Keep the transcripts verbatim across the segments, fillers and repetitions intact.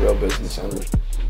Real Business Owners.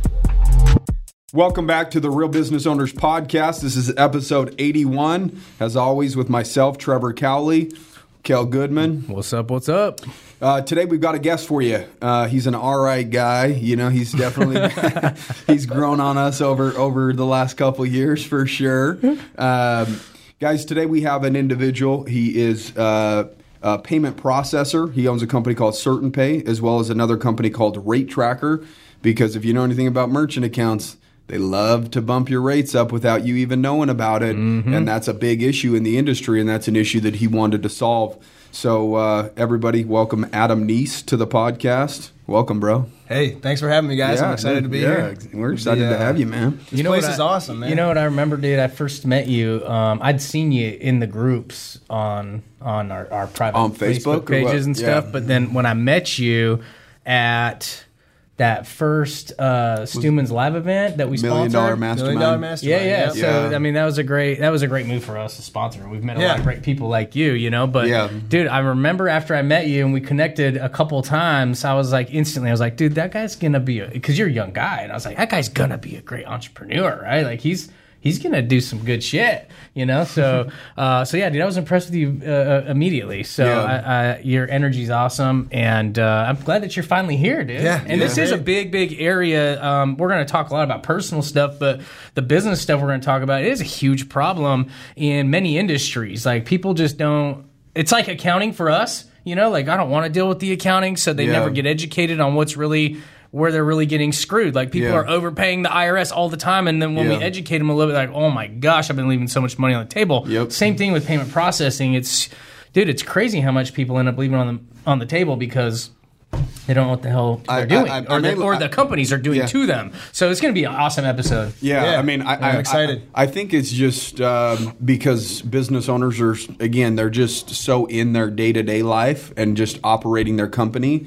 Welcome back to the Real Business Owners Podcast. This is episode eighty-one. As always, with myself, Trevor Cowley, Kel Goodman. What's up? What's up? Uh, today we've got a guest for you. Uh, he's an all right guy. You know, he's definitely he's grown on us over over the last couple of years for sure. Um, guys, today we have an individual. He is uh, a payment processor. He owns a company called Certain Pay, as well as another company called Rate Tracker. Because if you know anything about merchant accounts, they love to bump your rates up without you even knowing about it. Mm-hmm. And that's a big issue in the industry, and that's an issue that he wanted to solve. So uh, everybody, welcome Adam Neese to the podcast. Welcome, bro. Hey, thanks for having me, guys. Yeah, I'm excited dude, to be yeah, here. We're excited yeah. to have you, man. This you know place what is I, awesome, man. You know what I remember, dude? I first met you. Um, I'd seen you in the groups on on our, our private on Facebook, Facebook pages and stuff. Yeah. But then when I met you at that first uh, Stuman's Live event that we Million sponsored, Dollar Mastermind. Million Dollar Mastermind. Yeah, yeah. Yep. So Yeah. I mean, that was a great that was a great move for us to sponsor. We've met a Yeah. lot of great people like you, you know. But Yeah. dude, I remember after I met you and we connected a couple times, I was like instantly, I was like, dude, that guy's gonna be a because you're a young guy, and I was like, that guy's gonna be a great entrepreneur, right? Like he's. He's gonna do some good shit, you know. So, uh, so yeah, dude, I was impressed with you uh, immediately. So, Yeah. I, I, your energy's awesome, and uh, I'm glad that you're finally here, dude. Yeah, and yeah. this is a big, big area. Um, we're gonna talk a lot about personal stuff, but the business stuff we're gonna talk about, it is a huge problem in many industries. Like people just don't. It's like accounting for us, you know. Like I don't want to deal with the accounting, so they Yeah. never get educated on what's really. Where they're really getting screwed. Like people Yeah. are overpaying the I R S all the time, and then when Yeah. we educate them a little bit, like, oh my gosh, I've been leaving so much money on the table. Yep. Same thing with payment processing. It's, dude, it's crazy how much people end up leaving on the on the table because they don't know what the hell they're I- doing, I- I- or, I the, mean, or I- the companies are doing Yeah. to them. So it's going to be an awesome episode. Yeah, Yeah. I mean, I, I'm I, excited. I, I think it's just um, because business owners are, again, they're just so in their day-to-day life and just operating their company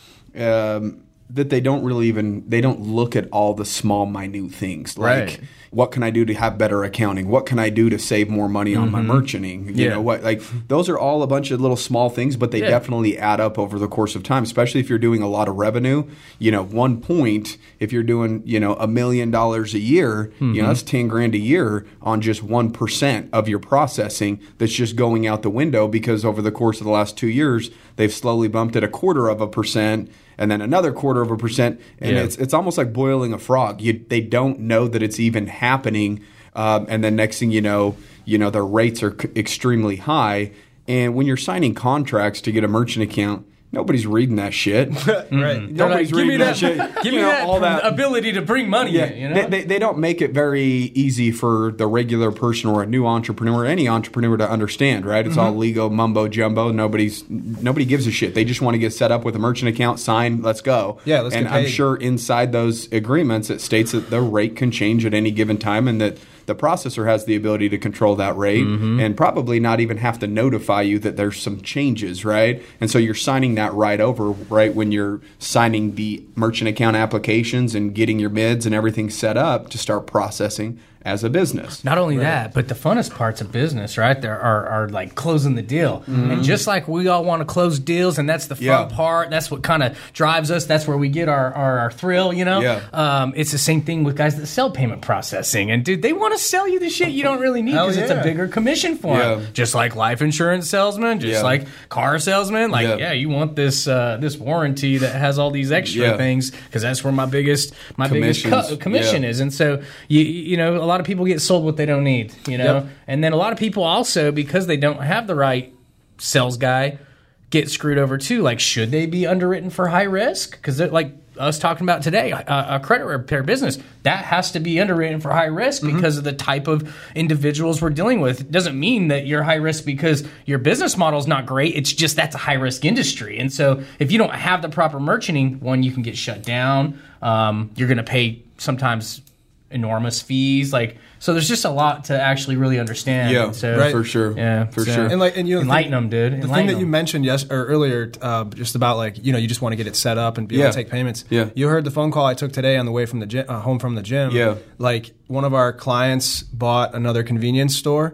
um, that they don't really even, they don't look at all the small, minute things. Like, Right. what can I do to have better accounting? What can I do to save more money on my merchanting? You Yeah. know what? Like, those are all a bunch of little small things, but they Yeah. definitely add up over the course of time, especially if you're doing a lot of revenue. You know, one point, if you're doing, you know, a million dollars a year, Mm-hmm. you know, that's ten grand a year on just one percent of your processing that's just going out the window because over the course of the last two years, they've slowly bumped it a quarter of a percent and then another quarter of a percent. And Yeah. it's it's almost like boiling a frog. You, they don't know that it's even happening. Um, and then next thing you know, you know, their rates are c- extremely high. And when you're signing contracts to get a merchant account, nobody's reading that shit. Right. Nobody's They're like, give reading me that, that, shit. give You me know, that, all that ability to bring money yeah, in, you know? they, they, they don't make it very easy for the regular person or a new entrepreneur, any entrepreneur to understand, right? It's Mm-hmm. all legal mumbo jumbo. Nobody's nobody gives a shit. They just want to get set up with a merchant account, sign, let's go. Yeah, let's and get I'm paid. sure inside those agreements it states that the rate can change at any given time and that the processor has the ability to control that rate Mm-hmm. and probably not even have to notify you that there's some changes, right? And so you're signing that right over, right, when you're signing the merchant account applications and getting your mids and everything set up to start processing as a business. Not only that, but the funnest parts of business, right, there are, are like closing the deal. And just like we all want to close deals, and that's the fun Yeah. part, that's what kind of drives us, that's where we get our, our, our thrill, you know? Yeah. Um, it's the same thing with guys that sell payment processing. And, dude, they want to sell you the shit you don't really need Hell because it's a yeah. bigger commission for Yeah. them. Just like life insurance salesmen, just Yeah. like car salesmen. Like, Yeah. yeah, you want this uh, this warranty that has all these extra Yeah. things because that's where my biggest my biggest Commissions. co- commission Yeah. is. And so, you you know, a lot of people get sold what they don't need, you know? Yep. And then a lot of people also, because they don't have the right sales guy, get screwed over too. Like, should they be underwritten for high risk? Because like us talking about today, a, a credit repair business, that has to be underwritten for high risk Mm-hmm. because of the type of individuals we're dealing with. It doesn't mean that you're high risk because your business model is not great. It's just that's a high risk industry. And so if you don't have the proper merchanting, one, you can get shut down. Um, you're going to pay sometimes enormous fees. Like, so there's just a lot to actually really understand. Yeah, And so, Right. for sure. Yeah, for so- sure. And like, and you know, the Enlighten thing- them, dude. The Enlighten thing that you them. mentioned yes or earlier, uh, just about like you know, you just want to get it set up and be Yeah. able to take payments. Yeah. You heard the phone call I took today on the way from the gym, uh, home from the gym. Yeah. Like one of our clients bought another convenience store.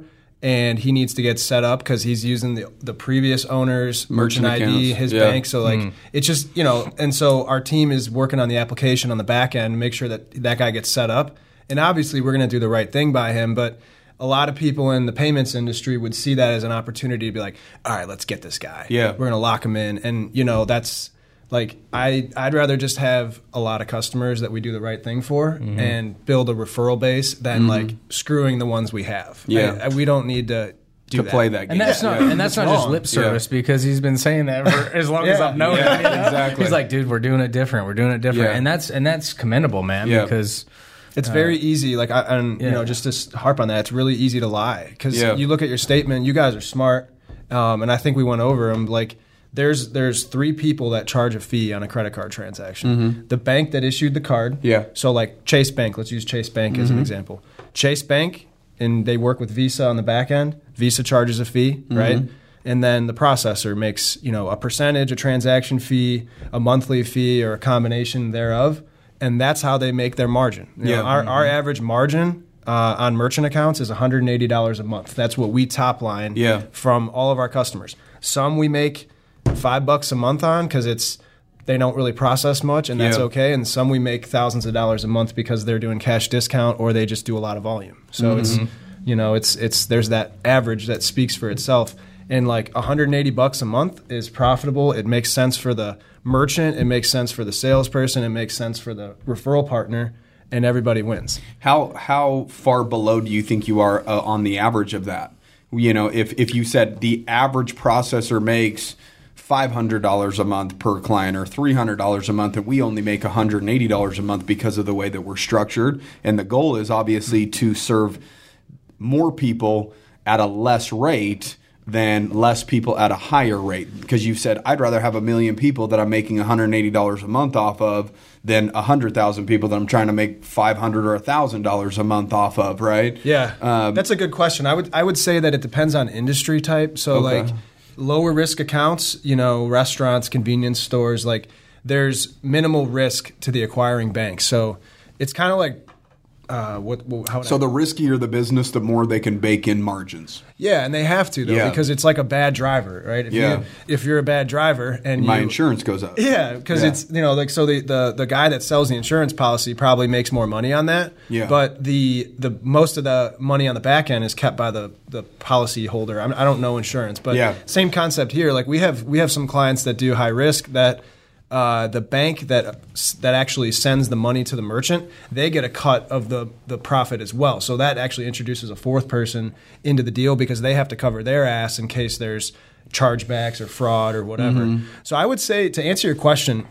and he needs to get set up because he's using the the previous owner's merchant, merchant I D, accounts. his yeah. bank. So like Mm. it's just, you know, and so our team is working on the application on the back end to make sure that that guy gets set up. And obviously we're going to do the right thing by him, but a lot of people in the payments industry would see that as an opportunity to be like, all right, let's get this guy. Yeah. We're going to lock him in. And, you know, that's like, I, I'd rather just have a lot of customers that we do the right thing for mm-hmm. and build a referral base than mm-hmm. like screwing the ones we have. Yeah. I, I, we don't need to do to that. play that game. And that's yeah. not and that's It's not just wrong. lip service yeah. because he's been saying that for as long yeah. as I've known yeah, him. You know? Exactly. He's like, dude, we're doing it different. We're doing it different. Yeah. And that's and that's commendable, man, Yeah. because it's very easy. Like, I, and yeah. you know, just to s- harp on that, it's really easy to lie because Yeah. you look at your statement. You guys are smart, um, and I think we went over them. Like, there's there's three people that charge a fee on a credit card transaction. Mm-hmm. The bank that issued the card. Yeah. So, like Chase Bank. Let's use Chase Bank mm-hmm. as an example. Chase Bank, and they work with Visa on the back end. Visa charges a fee, mm-hmm. right? And then the processor makes, you know, a percentage, a transaction fee, a monthly fee, or a combination thereof. And that's how they make their margin. You Yeah. know, our, Mm-hmm. our average margin uh, on merchant accounts is one hundred eighty dollars a month. That's what we top line Yeah. from all of our customers. Some we make five bucks a month on because it's they don't really process much, and that's Yeah. okay. And some we make thousands of dollars a month because they're doing cash discount or they just do a lot of volume. So Mm-hmm. it's you know it's it's there's that average that speaks for itself. And like one hundred eighty bucks a month is profitable. It makes sense for the merchant. It makes sense for the salesperson. It makes sense for the referral partner, and everybody wins. How how far below do you think you are uh, on the average of that? You know, if if you said the average processor makes five hundred dollars a month per client or three hundred dollars a month, and we only make one hundred eighty dollars a month because of the way that we're structured, and the goal is obviously to serve more people at a less rate than less people at a higher rate, because you've said I'd rather have a million people that I'm making one hundred eighty dollars a month off of than one hundred thousand people that I'm trying to make five hundred dollars or one thousand dollars a month off of, right? Yeah, Um, that's a good question. I would I would say that it depends on industry type. So Okay. like lower risk accounts, you know, restaurants, convenience stores, like there's minimal risk to the acquiring bank. So it's kind of like uh, what, what how would So I, the riskier the business, the more they can bake in margins. yeah, and they have to though Yeah. because it's like a bad driver, right? If Yeah. you, if you're a bad driver and My you, insurance goes up. Yeah, because Yeah. it's, you know, like, so the, the, the guy that sells the insurance policy probably makes more money on that. Yeah. But the the most of the money on the back end is kept by the, the policy holder. I'm, I don't know insurance, but Yeah. same concept here. Like we have we have some clients that do high risk that uh, the bank that that actually sends the money to the merchant, they get a cut of the, the profit as well. So that actually introduces a fourth person into the deal because they have to cover their ass in case there's chargebacks or fraud or whatever. Mm-hmm. So I would say, to answer your question,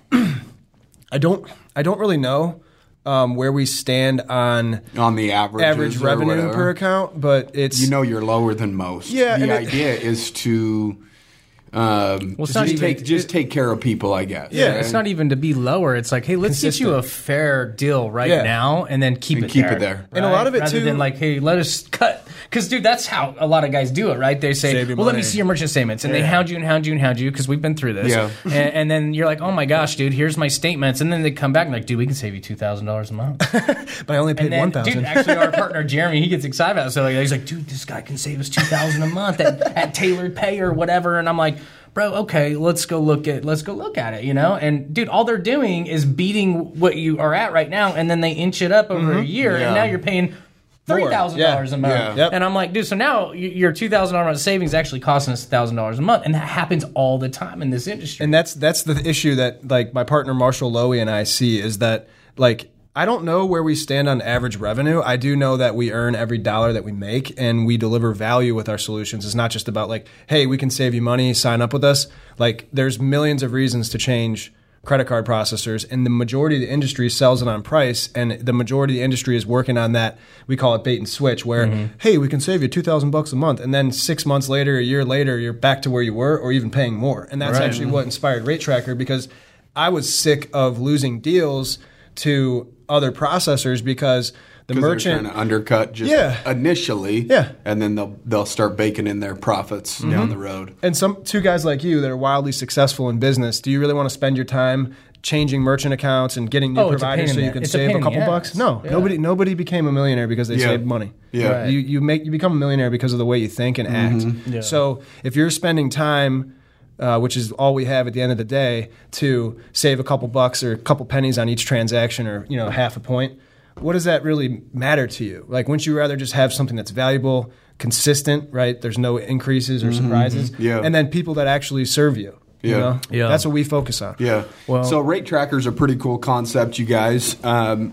I don't I don't really know um, where we stand on On the average average revenue per account, but it's You know you're lower than most. Yeah, The and it- idea is to um, Well, it's just, not even- take, just take care of people, I guess. Yeah, right? It's not even to be lower. It's like, hey, let's get you a fair deal right Yeah. now, and then keep And it keep there. it there. And a lot of it, rather too- than like, hey, let us cut. Because dude, that's how a lot of guys do it, right? They say, Save your well, let me money. see your merchant statements, and they Yeah. hound you and hound you and hound you because we've been through this. Yeah. and, and then you're like, oh my gosh, dude, here's my statements, and then they come back and like, dude, we can save you two thousand dollars a month. but I only paid And then, one dude, thousand. actually, our partner Jeremy, he gets excited about it. So like, he's like, dude, this guy can save us two thousand a month at, at tailored pay or whatever. And I'm like, bro, okay, let's go look at let's go look at it, you know. And dude, all they're doing is beating what you are at right now, and then they inch it up over a year, Yeah. and now you're paying three thousand dollars a month. Yeah. Yep. And I'm like, dude, so now y- your two thousand dollars savings is actually costing us one thousand dollars a month, and that happens all the time in this industry. And that's that's the issue that like my partner Marshall Lowy and I see is that like I don't know where we stand on average revenue. I do know that we earn every dollar that we make and we deliver value with our solutions. It's not just about like, hey, we can save you money, sign up with us. Like there's millions of reasons to change credit card processors, and the majority of the industry sells it on price, and the majority of the industry is working on that. We call it bait and switch, where Mm-hmm. hey, we can save you two thousand bucks a month, and then six months later, a year later, you're back to where you were, or even paying more. And that's Right. actually what inspired Rate Tracker, because I was sick of losing deals to other processors because the 'Cause they're merchant. trying to undercut just Yeah. initially, Yeah. and then they'll they'll start baking in their profits Mm-hmm. down the road. And some two guys like you that are wildly successful in business, do you really want to spend your time changing merchant accounts and getting new Oh, it's a providers pain so in you the- can it's a save pain a in couple the bucks? ass. No, Yeah. nobody nobody became a millionaire because they Yeah. saved money. Yeah. Right. You you make you become a millionaire because of the way you think and act. Yeah. So if you're spending time, uh, which is all we have at the end of the day, to save a couple bucks or a couple pennies on each transaction, or you know half a point, what does that really matter to you? Like, wouldn't you rather just have something that's valuable, consistent, right? There's no increases or surprises, Yeah. and then people that actually serve you. You Yeah. know? Yeah. That's what we focus on. Yeah. Well- so Rate Tracker is a pretty cool concept, you guys. Um,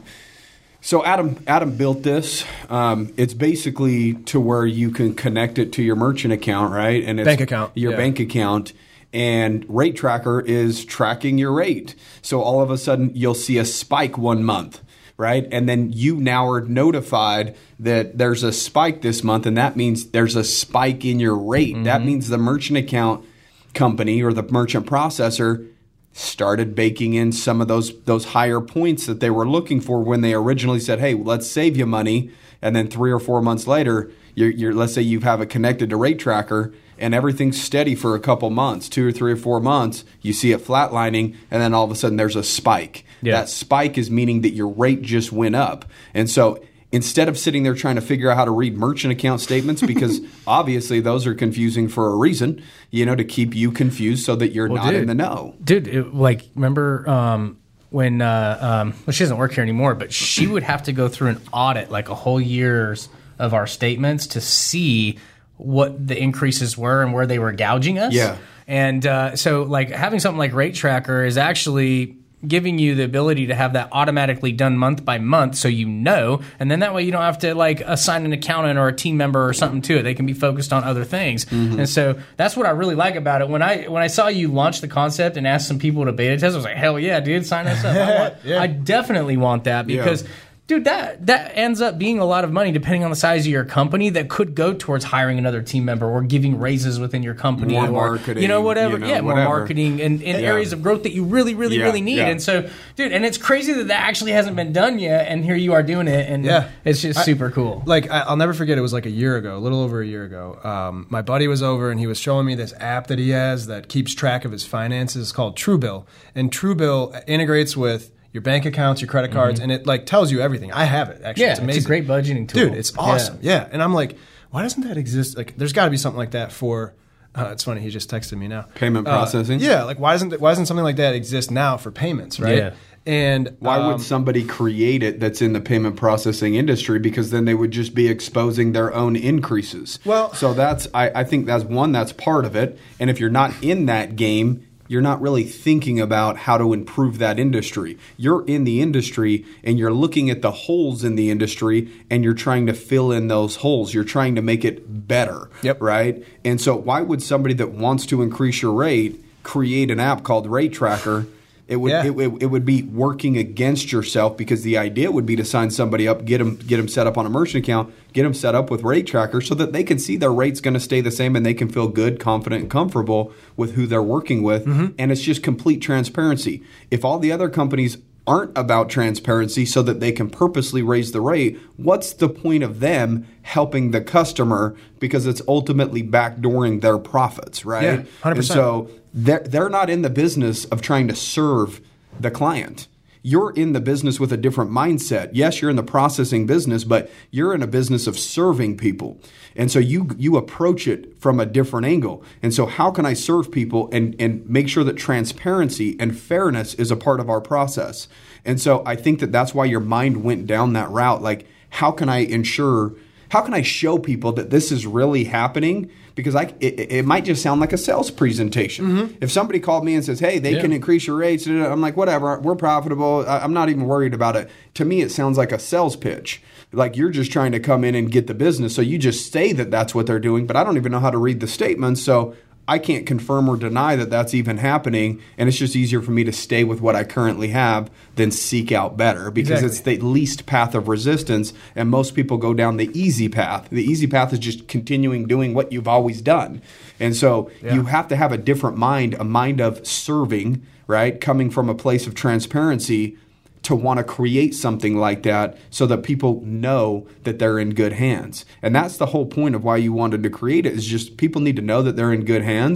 so Adam Adam built this. Um, it's basically to where you can connect it to your merchant account, right? And it's Bank account, Your yeah. bank account. And Rate Tracker is tracking your rate. So all of a sudden you'll see a spike one month, right? And then you now are notified that there's a spike this month, and that means there's a spike in your rate. Mm-hmm. That means the merchant account company or the merchant processor started baking in some of those those higher points that they were looking for when they originally said, "Hey, let's save you money." And then three or four months later, you're, you're let's say you have it connected to Rate Tracker, and everything's steady for a couple months, two or three or four months. You see it flatlining, and then all of a sudden there's a spike. Yeah. That spike is meaning that your rate just went up, and so instead of sitting there trying to figure out how to read merchant account statements, because obviously those are confusing for a reason, you know, to keep you confused so that you're Well, not dude. in the know. Dude, it, like, remember um, when, uh, um, well, she doesn't work here anymore, but she would have to go through an audit, like a whole year's of our statements to see what the increases were and where they were gouging us. Yeah. And uh, so, like, having something like Rate Tracker is actually giving you the ability to have that automatically done month by month so you know, and then that way you don't have to like assign an accountant or a team member or something to it. They can be focused on other things. Mm-hmm. And so that's what I really like about it. When I when I saw you launch the concept and ask some people to beta test, I was like, hell yeah, dude, sign us up. I, want, Yeah. I definitely want that because Yeah. dude, that that ends up being a lot of money depending on the size of your company that could go towards hiring another team member or giving raises within your company More or marketing, you know whatever you know, yeah more whatever. marketing and in Yeah. areas of growth that you really really Yeah, really need. yeah. And so dude, and it's crazy that that actually hasn't been done yet, and here you are doing it, and Yeah. it's just I- super cool. Like, I, I'll never forget, it was like a year ago, a little over a year ago. Um, my buddy was over and he was showing me this app that he has that keeps track of his finances. It's called Truebill. And Truebill integrates with your bank accounts, your credit cards, and it like tells you everything. I have it, actually. Yeah, it's it's, amazing. a great budgeting tool, Dude, it's awesome. Yeah. And I'm like, why doesn't that exist? Like, there's got to be something like that for. Uh, it's funny. He just texted me now. Payment Uh, processing? yeah. Like, why doesn't why doesn't something like that exist now for payments? Right. Yeah. And Why um, would somebody create it that's in the payment processing industry? Because then they would just be exposing their own increases. Well- so that's I, I think that's one that's part of it. And if you're not in that game, you're not really thinking about how to improve that industry. You're in the industry and you're looking at the holes in the industry and you're trying to fill in those holes. You're trying to make it better. Yep. Right? And so why would somebody that wants to increase your rate create an app called Rate Tracker? It would Yeah. it, it, it would be working against yourself, because the idea would be to sign somebody up, get them get them set up on a merchant account, get them set up with Rate Tracker so that they can see their rate's going to stay the same and they can feel good, confident, and comfortable with who they're working with. Mm-hmm. And it's just complete transparency. If all the other companies aren't about transparency so that they can purposely raise the rate, what's the point of them helping the customer, because it's ultimately backdooring their profits, right? Yeah, one hundred percent. And so they're, they're not in the business of trying to serve the client. You're in the business with a different mindset. Yes, you're in the processing business, but you're in a business of serving people. And so you you approach it from a different angle. And so how can I serve people and, and make sure that transparency and fairness is a part of our process? And so I think that that's why your mind went down that route. Like, how can I ensure, how can I show people that this is really happening? Because I, it, it might just sound like a sales presentation. Mm-hmm. If somebody called me and says, hey, they Yeah. can increase your rates, I'm like, whatever, we're profitable. I- I'm not even worried about it. To me, it sounds like a sales pitch. Like you're just trying to come in and get the business. So you just say that that's what they're doing, but I don't even know how to read the statements. So I can't confirm or deny that that's even happening. And it's just easier for me to stay with what I currently have than seek out better, because Exactly. it's the least path of resistance. And most people go down the easy path. The easy path is just continuing doing what you've always done. And so Yeah. you have to have a different mind, a mind of serving, right? Coming from a place of transparency, to want to create something like that so that people know that they're in good hands. And that's the whole point of why you wanted to create it, is just people need to know that they're in good hands.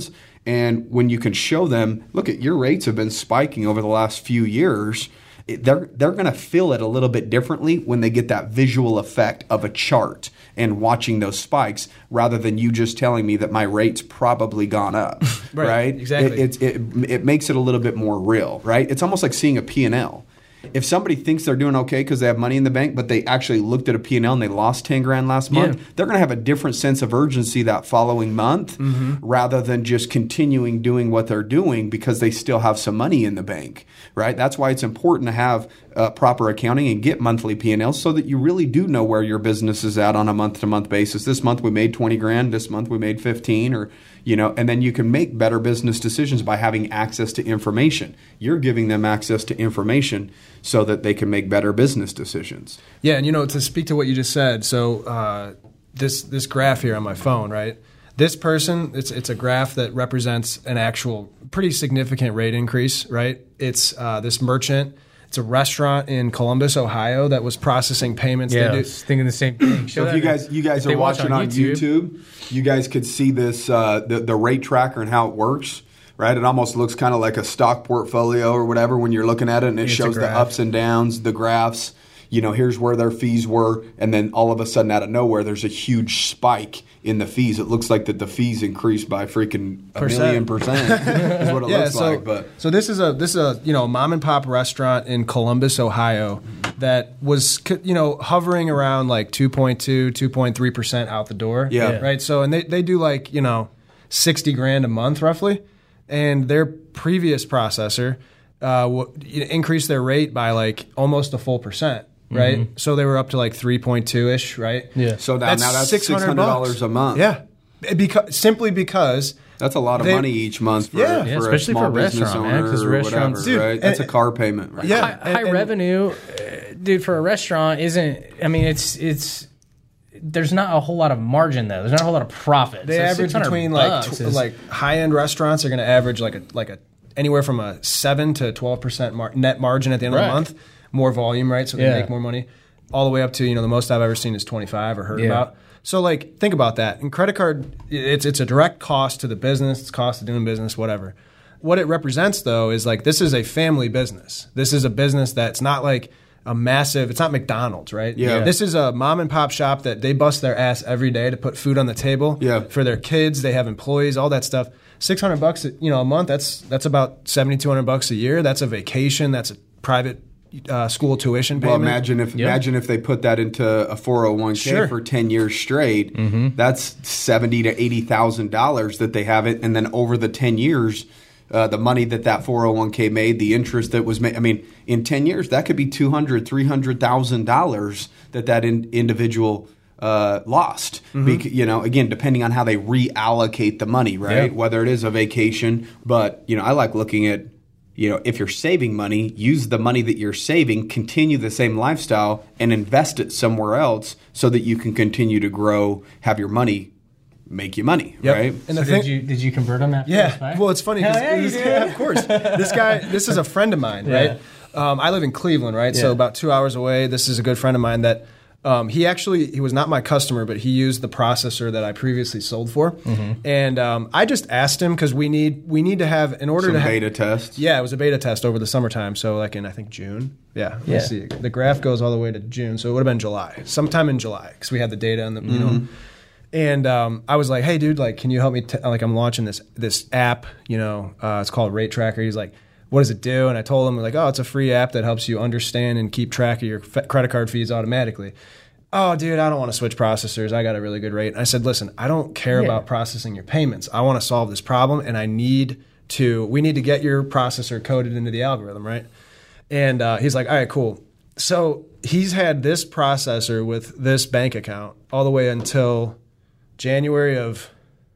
And when you can show them, look, at your rates have been spiking over the last few years, it, they're they're going to feel it a little bit differently when they get that visual effect of a chart and watching those spikes, rather than you just telling me that my rate's probably gone up. Right, right? exactly. It, it, it, it makes it a little bit more real, right? It's almost like seeing a P and L. If somebody thinks they're doing okay because they have money in the bank, but they actually looked at a P and L and they lost ten grand last month, Yeah. they're going to have a different sense of urgency that following month, mm-hmm. rather than just continuing doing what they're doing because they still have some money in the bank, right? That's why it's important to have uh, proper accounting and get monthly P and Ls so that you really do know where your business is at on a month-to-month basis. This month we made twenty grand, this month we made fifteen, or you know, and then you can make better business decisions by having access to information. You're giving them access to information so that they can make better business decisions. Yeah, and you know, to speak to what you just said, so uh, this this graph here on my phone, right? This person, it's it's a graph that represents an actual pretty significant rate increase, right? It's uh, this merchant. It's a restaurant in Columbus, Ohio, that was processing payments. Yeah, They I do, was thinking the same thing. So if you guys you guys If they are watch watching on on YouTube. YouTube, you guys could see this uh, the the rate tracker and how it works. Right, it almost looks kind of like a stock portfolio or whatever when you're looking at it, and it It's a shows the graph. ups and downs, the graphs. You know, here's where their fees were, and then all of a sudden, out of nowhere, there's a huge spike in the fees. It looks like that the fees increased by freaking a Percent. million percent. Is what it yeah, looks so, like. But so this is a this is a you know mom and pop restaurant in Columbus, Ohio, that was you know hovering around like two point two, two point three percent out the door. Yeah. Yeah. right. So and they they do like you know sixty grand a month roughly, and their previous processor uh, w- increased their rate by like almost a full percent. Right, Mm-hmm. so they were up to like three point two ish. Right, Yeah. so now now that's six hundred dollars a month. Yeah, because simply because. That's a lot of They- money each month for, Yeah. for Yeah, a especially small for a business restaurant, man, owner 'cause or restaurants- whatever, Dude, right? That's and- a car payment, right? Yeah. high, high and- revenue, uh, dude, for a restaurant isn't. I mean, it's it's. There's not a whole lot of margin though. There's not a whole lot of profit. They So average six hundred between like bucks tw- is- like high end restaurants are going to average like a like a anywhere from a seven to twelve percent mar- net margin at the end of Right. the month. More volume, right? So they Yeah. make more money. All the way up to you know the most I've ever seen is twenty five or heard Yeah. about. So like think about that. And credit card, it's it's a direct cost to the business. It's cost of doing business, whatever. What it represents though is like this is a family business. This is a business that's not like a massive. It's not McDonald's, right? Yeah. This is a mom and pop shop that they bust their ass every day to put food on the table. Yeah. For their kids, they have employees, all that stuff. Six hundred bucks, you know, a month. That's that's about seventy two hundred bucks a year. That's a vacation. That's a private uh, school tuition Well, payment. imagine if Yeah. imagine if they put that into a four oh one k Sure. for ten years straight. Mm-hmm. That's seventy to eighty thousand dollars that they have it, and then over the ten years, uh, the money that that four oh one k made, the interest that was made. I mean, in ten years, that could be two hundred, three hundred thousand dollars that that in, individual. Uh, lost, Bec- you know, again, depending on how they reallocate the money, right? Yeah. Whether it is a vacation, but you know, I like looking at, you know, if you're saving money, use the money that you're saving, continue the same lifestyle, and invest it somewhere else so that you can continue to grow, have your money make you money, Yep. right? And So the thing, did you did you convert them after? this, yeah. right? Well, it's funny. 'cause Hell yeah, you this- did. yeah, of course. This guy, this is a friend of mine, right? Um, I live in Cleveland, right? So Yeah. about two hours away. This is a good friend of mine that um, he actually he was not my customer, but he used the processor that I previously sold for, Mm-hmm. and um, I just asked him because we need we need to have in order Some to have beta tests. Yeah, it was a beta test over the summertime. So like in I think June. Yeah, let's Yeah. see. The graph goes all the way to June, so it would have been July, sometime in July, because we had the data and the you know. And um, I was like, "Hey, dude, like, can you help me? T-? Like, I'm launching this this app. You know, uh, it's called Rate Tracker." He's like, "What does it do?" And I told him like, "Oh, it's a free app that helps you understand and keep track of your f- credit card fees automatically." Oh, dude, I don't want to switch processors. I got a really good rate. And I said, "Listen, I don't care Yeah. about processing your payments. I want to solve this problem, and I need to. We need to get your processor coded into the algorithm, right?" And uh, he's like, "All right, cool." So he's had this processor with this bank account all the way until January of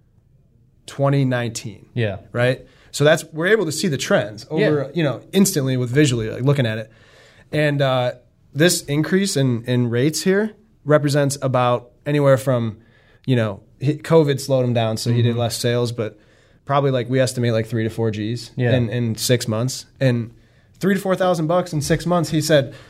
twenty nineteen. Yeah. Right? So that's we're able to see the trends over, Yeah. you know, instantly with visually like looking at it. And uh, this increase in, in rates here represents about anywhere from, you know, he- COVID slowed him down, so he did less sales, but probably like we estimate like three to four G's Yeah. in, in six months. And three to four thousand bucks in six months, he said,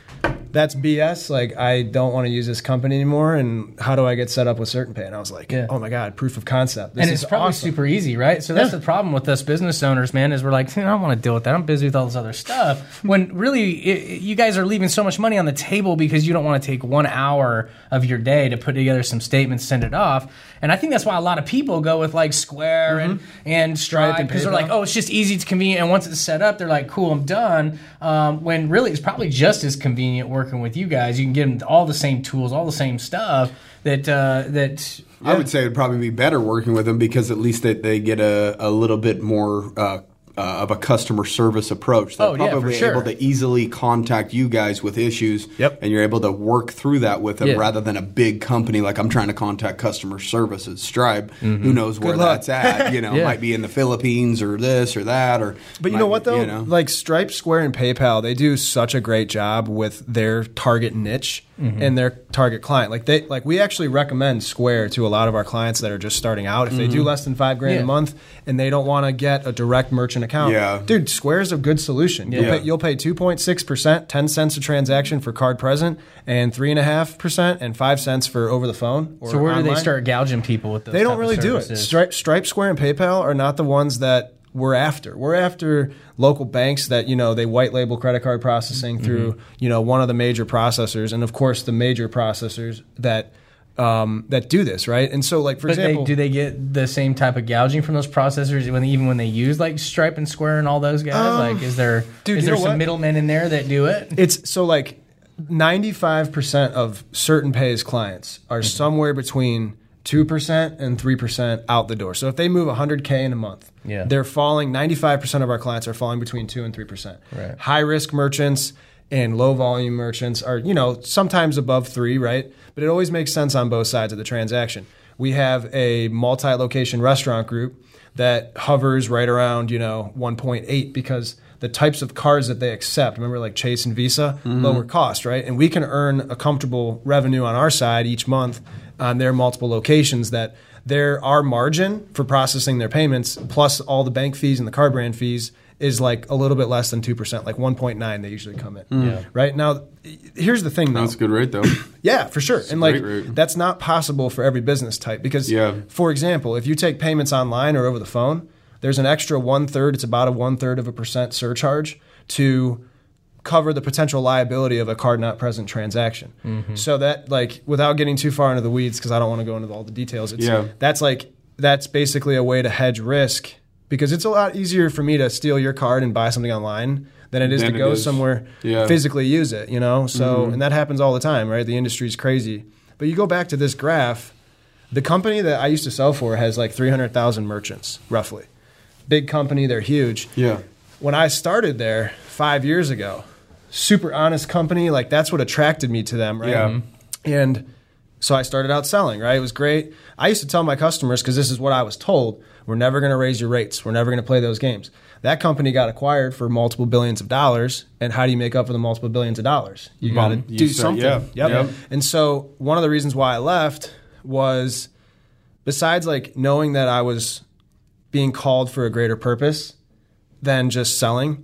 that's B S. Like, I don't want to use this company anymore. And how do I get set up with CertainPay? And I was like, Yeah. oh my God, proof of concept. This And is it's probably awesome. super easy, right? So that's Yeah. the problem with us business owners, man, is we're like, I don't want to deal with that. I'm busy with all this other stuff. When really, it, you guys are leaving so much money on the table because you don't want to take one hour of your day to put together some statements, send it off. And I think that's why a lot of people go with like Square Mm-hmm. and, and Stripe and because they're PayPal. like, oh, it's just easy, it's convenient. And once it's set up, they're like, cool, I'm done. Um, when really it's probably just as convenient working with you guys. You can give them all the same tools, all the same stuff that uh, that. I would say it'd probably be better working with them because at least they, they get a, a little bit more uh, uh, of a customer service approach. They're Oh, yeah, for probably sure. able to easily contact you guys with issues, Yep. and you're able to work through that with them Yeah. rather than a big company like I'm trying to contact customer service at Stripe. Mm-hmm. Who knows where luck. that's at? You know, Yeah. might be in the Philippines or this or that. Or But you might know what be, though? you know. Like Stripe, Square, and PayPal, they do such a great job with their target niche Mm-hmm. and their target client. Like they, like we actually recommend Square to a lot of our clients that are just starting out. If they do less than five grand Mm-hmm. Yeah. a month and they don't want to get a direct merchant account, Yeah. dude, Square's a good solution. You'll Yeah. pay, you'll pay two point six percent, ten cents a transaction for card present, and three point five percent and five cents for over the phone. Or So where do they online. start gouging people with those They don't type of really do it. services? Stripe, Stripe, Square, and PayPal are not the ones that we're after. We're after local banks that, you know, they white label credit card processing through, you know, one of the major processors, and of course the major processors that um, that do this, right? And so, like for But example, they, do they get the same type of gouging from those processors when even when they use like Stripe and Square and all those guys? Um, like, is there dude, is you there know some what? middlemen in there that do it? it's so like ninety-five percent of CertainPay's clients are somewhere between two percent and three percent out the door. So if they move one hundred K in a month, Yeah. they're falling, ninety-five percent of our clients are falling between two and three percent. Right. High risk merchants and low volume merchants are, you know, sometimes above three, right? But it always makes sense on both sides of the transaction. We have a multi-location restaurant group that hovers right around, you know, one point eight because the types of cards that they accept, remember like Chase and Visa, lower cost, right? And we can earn a comfortable revenue on our side each month on their multiple locations that there our margin for processing their payments plus all the bank fees and the card brand fees is like a little bit less than two percent, like one point nine they usually come in. Yeah. Right? Now, here's the thing though. That's a good rate though. Yeah, for sure. And a like great rate. that's not possible for every business type because, Yeah. for example, if you take payments online or over the phone, there's an extra one third. It's about a one third of a percent surcharge to cover the potential liability of a card not present transaction. Mm-hmm. So that like without getting too far into the weeds because I don't want to go into all the details. It's, Yeah. That's like that's basically a way to hedge risk because it's a lot easier for me to steal your card and buy something online than it is Than to it go is. somewhere Yeah. physically use it, you know? So, Mm-hmm. and that happens all the time, right? The industry's crazy. But you go back to this graph, the company that I used to sell for has like three hundred thousand merchants, roughly. Big company, they're huge. Yeah. When I started there five years ago, super honest company, like that's what attracted me to them, right? Yeah. And so I started out selling, right? It was great. I used to tell my customers, because this is what I was told, we're never going to raise your rates. We're never going to play those games. That company got acquired for multiple billions of dollars. And how do you make up for the multiple billions of dollars? You got to you do start- something. yeah, Yep. yep. And so one of the reasons why I left was besides like knowing that I was being called for a greater purpose than just selling,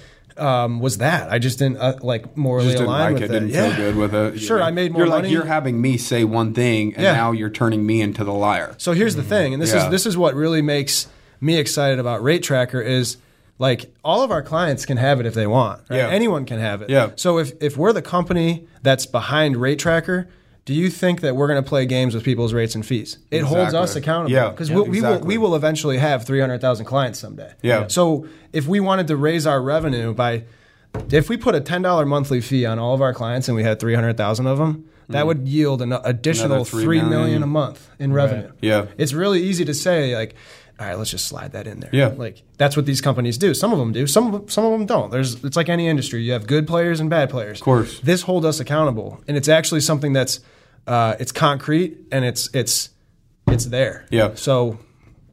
um, was that I just didn't uh, like morally Just didn't align like with it, it. didn't Yeah. feel good with it. you Sure, know. I made more You're like money. you're having me say one thing, and Yeah. now you're turning me into the liar. So here's the thing, and this Yeah. is this is what really makes me excited about Rate Tracker is like all of our clients can have it if they want. Right? Yeah. Anyone can have it. Yeah. So if if we're the company that's behind Rate Tracker, do you think that we're going to play games with people's rates and fees? It holds us Exactly. accountable. Yeah. Because Yeah, we'll, we will exactly. we will eventually have three hundred thousand clients someday. Yeah. So if we wanted to raise our revenue by if we put a ten dollars monthly fee on all of our clients and we had three hundred thousand of them, that would yield an additional Another three three million million a month in revenue. Yeah. It's really easy to say like, all right, let's just slide that in there. Yeah. Like that's what these companies do. Some of them do. Some some of them don't. There's it's like any industry. You have good players and bad players. Of course. This holds us accountable, and it's actually something that's uh, it's concrete and it's it's it's there. Yeah. So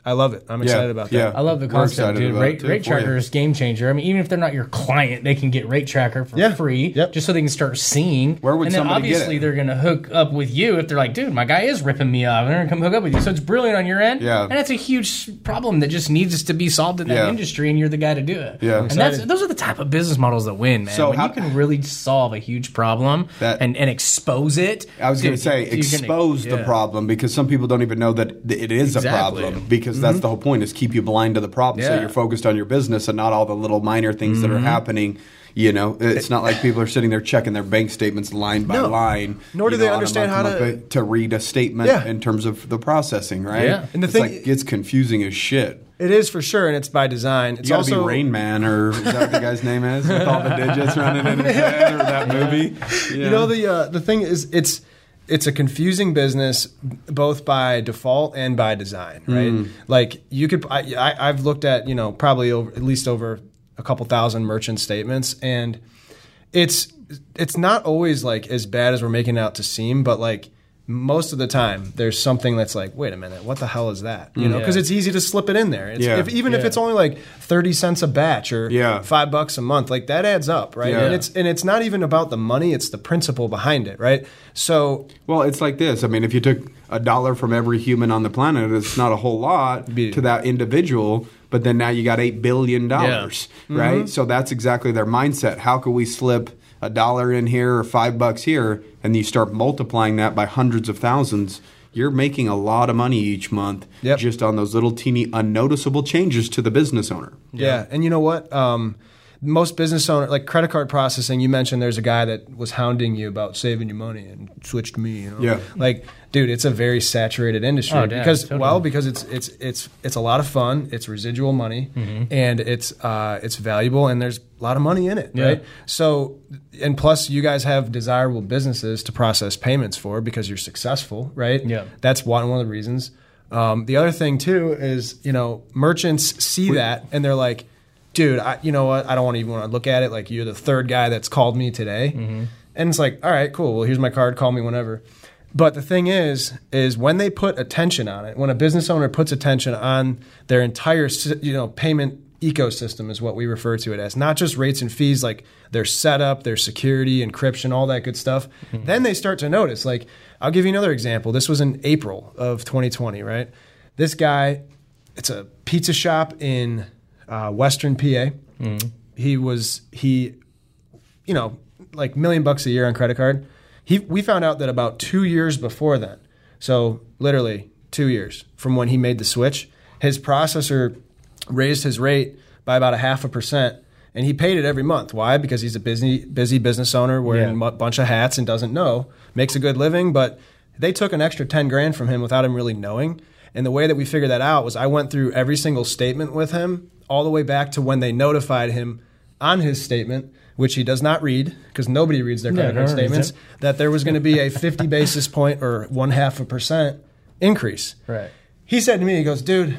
I love it. I'm excited about that. yeah. I love the We're concept, excited dude. about Rate, it, too, rate for you. Tracker is game changer. I mean, even if they're not your client, they can get Rate Tracker for Yeah. free, Yep. just so they can start seeing. Where would and then somebody get obviously it? they're going to hook up with you if they're like, dude, my guy is ripping me off. They're going to come hook up with you. So it's brilliant on your end. Yeah. And it's a huge problem that just needs to be solved in that Yeah. industry, and you're the guy to do it. Yeah. And that's Excited. those are the type of business models that win, man. So when how- you can really solve a huge problem That- and, and expose it. I was going to dude, say you're gonna- expose the yeah. problem, because some people don't even know that th- it is Exactly. a problem, because that's the whole point, is keep you blind to the problem, so Yeah. you're focused on your business and not all the little minor things that are happening. You know, it's not like people are sitting there checking their bank statements line by No. line. Nor do you they know, on a understand how month-to-month to- ba- to read a statement Yeah. in terms of the processing, right? Yeah. And the it's thing- like it's confusing as shit. It is for sure, and it's by design. It's You got to also be Rain Man, or is that what the guy's name is? With all the digits running in his head, or that movie. You know, the uh, the thing is, it's it's a confusing business, both by default and by design, right? Mm. Like you could, I, I, I've looked at, you know, probably over at least over a couple thousand merchant statements, and it's it's not always like as bad as we're making it out to seem, but like most of the time there's something that's like, wait a minute, what the hell is that? You know, Yeah. because it's easy to slip it in there. It's, Yeah. if, even if Yeah. it's only like thirty cents a batch or Yeah. five bucks a month, like that adds up, right? Yeah. And it's and it's not even about the money; it's the principle behind it, right? So Well, it's like this. I mean, if you took a dollar from every human on the planet, it's not a whole lot Be- to that individual. But then now you got eight billion dollars, right? So that's exactly their mindset. How can we slip a dollar in here or five bucks here, and you start multiplying that by hundreds of thousands? You're making a lot of money each month Yep. just on those little teeny unnoticeable changes to the business owner. yeah, and you know what? Um, most business owner, like credit card processing, you mentioned there's a guy that was hounding you about saving you money and switched to me. You know? Yeah. Like, dude, it's a very saturated industry Oh, yeah, because totally. well, because it's it's it's it's a lot of fun. It's residual money, and it's uh, it's valuable, and there's a lot of money in it, Yeah. right? So, and plus, you guys have desirable businesses to process payments for because you're successful, right? Yeah. That's one one of the reasons. Um, the other thing too is, you know, merchants see that and they're like, dude, I, you know what? I don't want to even want to look at it. Like, you're the third guy that's called me today. Mm-hmm. And it's like, all right, cool. Well, here's my card. Call me whenever. But the thing is, is when they put attention on it, when a business owner puts attention on their entire, sy- you know, payment ecosystem is what we refer to it as, not just rates and fees, like their setup, their security, encryption, all that good stuff. Mm-hmm. Then they start to notice. Like, I'll give you another example. This was in April of twenty twenty, right? This guy, it's a pizza shop in uh, Western P A. Mm-hmm. He was he, you know, like million bucks a year on credit card. He we found out that about two years before then, so literally two years from when he made the switch, his processor raised his rate by about a half a percent, and he paid it every month. Why? Because he's a busy busy business owner wearing Yeah. a bunch of hats and doesn't know, makes a good living, but they took an extra ten grand from him without him really knowing. And the way that we figured that out was I went through every single statement with him all the way back to when they notified him on his statement, which he does not read because nobody reads their credit no card one reads statements, it. that there was going to be a fifty basis point or one half a percent increase. Right. He said to me, he goes, dude,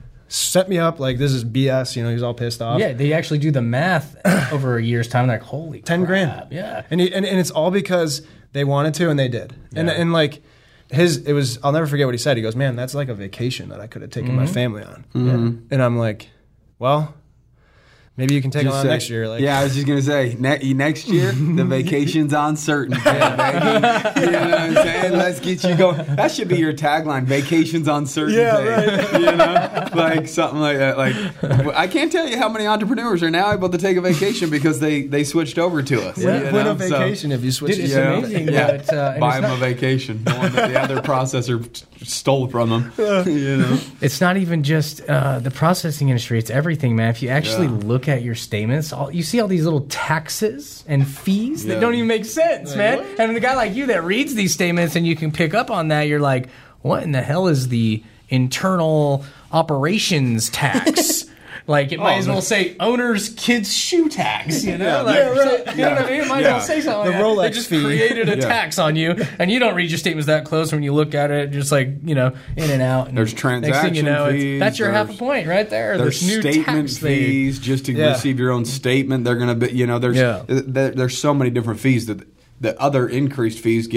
set me up like this is B S. You know, he's all pissed off. Yeah, they actually do the math over a year's time. They're like, holy ten crap. grand. Yeah. And, he, and and it's all because they wanted to and they did. And Yeah. and like his, it was. I'll never forget what he said. He goes, "Man, that's like a vacation that I could have taken my family on." Mm-hmm. And I'm like, "Well, maybe you can take it Just on say- next year." Like, yeah, I was just gonna say ne- next year the vacation's on certain, baby. You know what I'm saying? Let's get you going. That should be your tagline: "Vacations on certain." Yeah, day. You know, like something like that. Like I can't tell you how many entrepreneurs are now able to take a vacation because they they switched over to us. Yeah. you win know? a So- vacation if you switch. Dude, it's to- amazing Yeah. that, uh, and Buy it's them not- a vacation, the one that the other processor t- stole from them. You know, It's not even just uh, the processing industry; it's everything, man. If you actually Yeah. look at your statements, all, you see all these little taxes and fees Yeah. that don't even make sense, man. And the guy like you that reads these statements and you can pick up on that, you're like, "What in the hell is the internal operations tax?" Like, it might Oh, as well the- say owner's kids shoe tax, you know? Yeah, like, yeah, right. You know what I mean? It might as Yeah. well say something The like that. Rolex They just fee. created a Yeah. tax on you, and you don't read your statements that close when you look at it, just like, you know, in and out. And There's next thing you transaction know, it's- fees, that's your half a there's- point right there. there's This new statement tax thing. fees just to Yeah. receive your own statement. They're going to be, you know, there's Yeah. there, there's so many different fees that the other increased fees get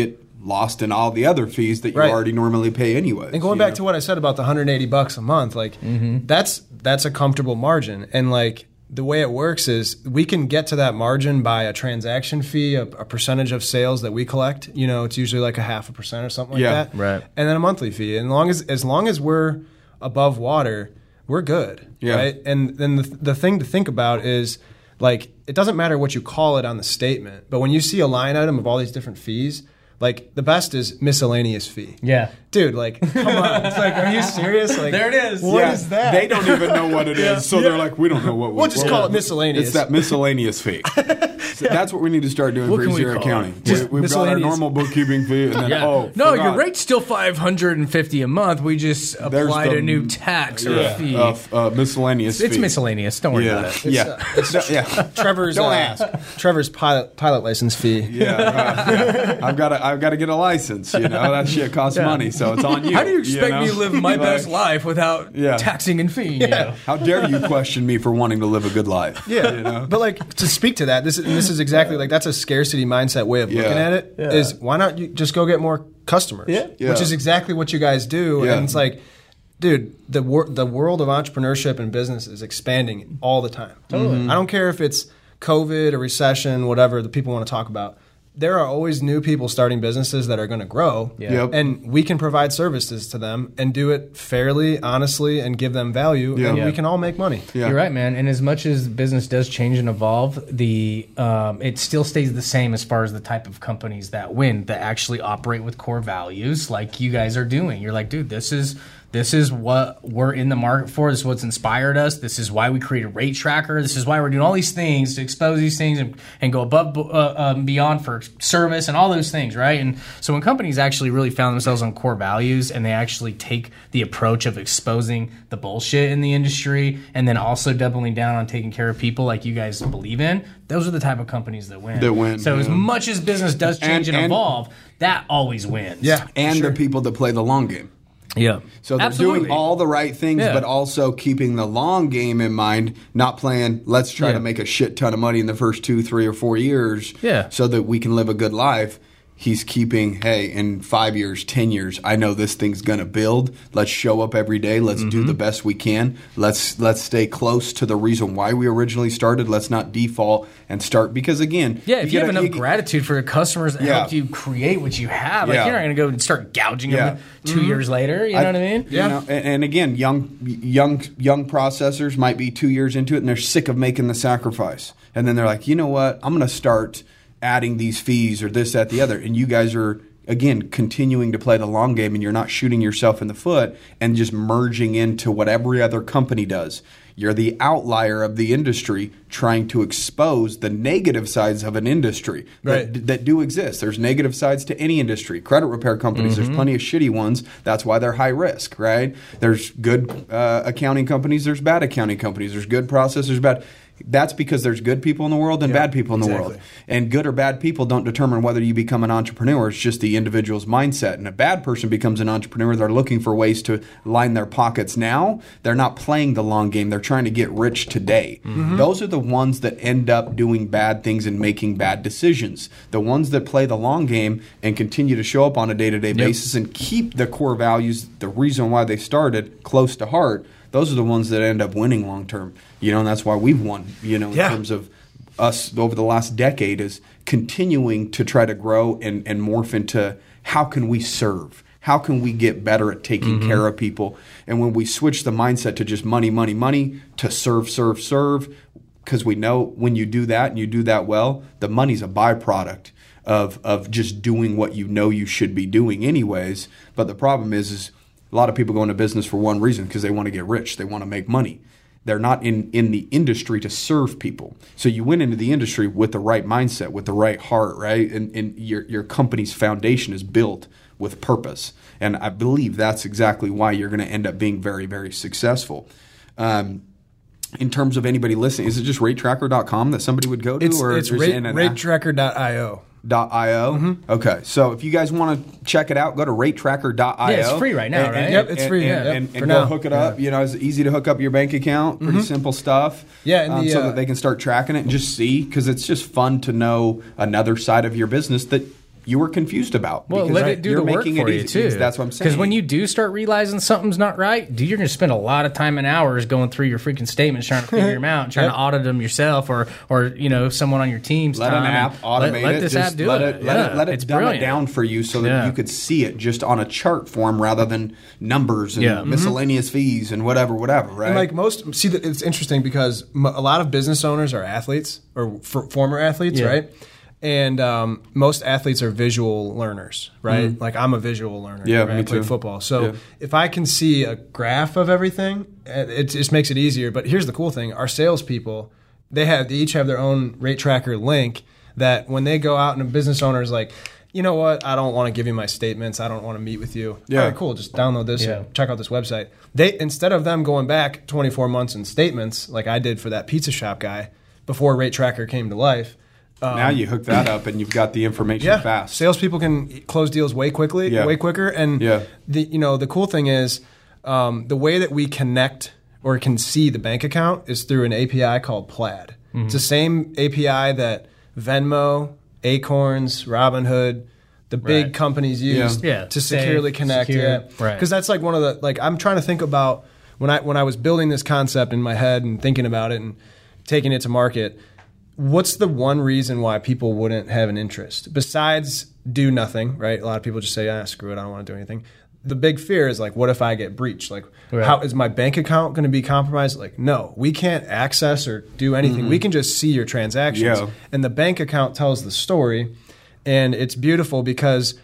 lost in all the other fees that you Right. already normally pay anyway. And going back to what I said about the one hundred eighty bucks a month, like Mm-hmm. that's that's a comfortable margin. And like the way it works is we can get to that margin by a transaction fee, a, a percentage of sales that we collect. You know, it's usually like a half a percent or something like Yeah. that. Right. And then a monthly fee. And long as as long as we're above water, we're good. Yeah. Right. And then the the thing to think about is like it doesn't matter what you call it on the statement, but when you see a line item of all these different fees, like the best is miscellaneous fee. Yeah. Dude, like, come on. It's like, are you serious? Like, There it is. What Yeah, is that? They don't even know what it is, so they're like, we don't know what. We'll just what- call what- it miscellaneous. It's that miscellaneous fee. So that's what we need to start doing What for can we Zero call Accounting. it? Just We- We've got our miscellaneous. normal bookkeeping fee, and then Yeah. oh, no, forgot. your rate's still five hundred fifty a month. We just There's applied the- a new tax or yeah, a fee. uh, uh, miscellaneous. it's fee. miscellaneous. Don't worry Yeah, about it. yeah, No, yeah. Trevor's Don't uh, ask. Trevor's pilot pilot license fee. Yeah, uh, yeah. I've got to. I've got to get a license. You know that shit costs Yeah. money, so it's on you. How do you expect know? me to live my Like, best life without Yeah. taxing and feeing? You know? How dare you question me for wanting to live a good life? Yeah, you know? but like to speak to that, this is, and this is exactly like that's a scarcity mindset way of Yeah. looking at it. Is why not you just go get more customers? Yeah. Yeah. Which is exactly what you guys do, Yeah. and it's like, dude, the wor- the world of entrepreneurship and business is expanding all the time. Totally. I don't care if it's COVID, a recession, whatever the people want to talk about. There are always new people starting businesses that are going to grow, Yeah. Yep. and we can provide services to them and do it fairly, honestly, and give them value, Yeah. and Yeah. we can all make money. Yeah. You're right, man. And as much as business does change and evolve, the um, it still stays the same as far as the type of companies that win, that actually operate with core values, like you guys are doing. You're like, dude, this is this is what we're in the market for. This is what's inspired us. This is why we created Rate Tracker. This is why we're doing all these things to expose these things and, and go above uh, um, beyond for service and all those things, right? And so when companies actually really found themselves on core values and they actually take the approach of exposing the bullshit in the industry and then also doubling down on taking care of people like you guys believe in, those are the type of companies that win. That win, So as yeah. much as business does change and, And- and- evolve, that always wins. Yeah. And Sure. the people that play the long game. Yeah. So they're Absolutely. doing all the right things, Yeah. but also keeping the long game in mind, not playing, let's try Yeah. to make a shit ton of money in the first two, three, or four years Yeah. so that we can live a good life. He's keeping, hey, in five years, ten years, I know this thing's going to build. Let's show up every day. Let's Mm-hmm. do the best we can. Let's let's stay close to the reason why we originally started. Let's not default and start. Because, again, Yeah, if you, have gotta- enough gratitude for the customers that Yeah. helped you create what you have, like Yeah. you're not going to go and start gouging Yeah. them 2 years later. You know what I mean? You know, and, and again, young young young processors might be two years into it and they're sick of making the sacrifice, and then they're like, you know what, I'm going to start adding these fees or this, that, the other, and you guys are again continuing to play the long game, and you're not shooting yourself in the foot and just merging into what every other company does. You're the outlier of the industry trying to expose the negative sides of an industry that, Right. that do exist. There's negative sides to any industry. Credit repair companies, Mm-hmm. there's plenty of shitty ones. That's why they're high risk, right? There's good uh, accounting companies, there's bad accounting companies, there's good processors, bad. That's because there's good people in the world and Yeah, bad people in the exactly. world. And good or bad people don't determine whether you become an entrepreneur. It's just the individual's mindset. And a bad person becomes an entrepreneur. They're looking for ways to line their pockets now. They're not playing the long game. They're trying to get rich today. Mm-hmm. Those are the ones that end up doing bad things and making bad decisions. The ones that play the long game and continue to show up on a day-to-day basis and keep the core values, the reason why they started, close to heart, those are the ones that end up winning long term. You know, and that's why we've won, you know, in Yeah. terms of us over the last decade is continuing to try to grow and, and morph into how can we serve? How can we get better at taking Mm-hmm. care of people? And when we switch the mindset to just money, money, money, to serve, serve, serve, because we know when you do that and you do that well, the money's a byproduct of of just doing what you know you should be doing anyways. But the problem is, is a lot of people go into business for one reason, because they want to get rich. They want to make money. They're not in, in the industry to serve people. So you went into the industry with the right mindset, with the right heart, right? And, and your, your company's foundation is built with purpose. And I believe that's exactly why you're going to end up being very, very successful. Um, in terms of anybody listening, is it just rate tracker dot com that somebody would go to? It's, or it's is it rate, in an rate tracker dot io. Dot io. Mm-hmm. Okay, so if you guys want to check it out, go to rate tracker dot io. Yeah, it's free right now, and, right? And, Yep, it's and- free, And, yeah. and, Yep, and for go now. hook it up. You know, it's easy to hook up your bank account. Pretty simple stuff. Yeah, and um, the, so uh, that they can start tracking it and just see, because it's just fun to know another side of your business that you were confused about. Well, because let it do you're the work making for it you easy. too. That's what I'm saying. Because when you do start realizing something's not right, dude, you're going to spend a lot of time and hours going through your freaking statements, trying to figure them out, trying Yep. to audit them yourself, or or you know someone on your team's let time. an app and automate let, let it. this just app do let it. it. Let Yeah, it let it it's dumb brilliant. it down for you so that Yeah. you could see it just on a chart form rather than numbers and Yeah. Mhm. miscellaneous fees and whatever, whatever. Right? And like most, see, that it's interesting because m- a lot of business owners are athletes or f- former athletes, Yeah. right? And um, most athletes are visual learners, right? Like I'm a visual learner. Yeah, right? me I played too. football, so Yeah. if I can see a graph of everything, it it just makes it easier. But here's the cool thing: our salespeople, they have they each have their own rate tracker link that when they go out and a business owner is like, you know what, I don't want to give you my statements. I don't want to meet with you. Yeah. All right, cool. Just download this Yeah. and check out this website. They instead of them going back twenty-four months in statements like I did for that pizza shop guy before Rate Tracker came to life. Um, now you hook that up and you've got the information yeah, fast. salespeople can close deals way quickly, Yeah. way quicker. And Yeah. the you know the cool thing is um, the way that we connect or can see the bank account is through an A P I called Plaid. Mm-hmm. It's the same A P I that Venmo, Acorns, Robinhood, the big Right. companies use Yeah. Yeah, to safe, securely connect. secure. Yeah, Right. because that's like one of the like I'm trying to think about when I when I was building this concept in my head and thinking about it and taking it to market. What's the one reason why people wouldn't have an interest besides do nothing, right? A lot of people just say, ah, screw it, I don't want to do anything. The big fear is like, what if I get breached? Like, Right. how is my bank account going to be compromised? Like, no, we can't access or do anything. We can just see your transactions. Yeah. And the bank account tells the story. And it's beautiful because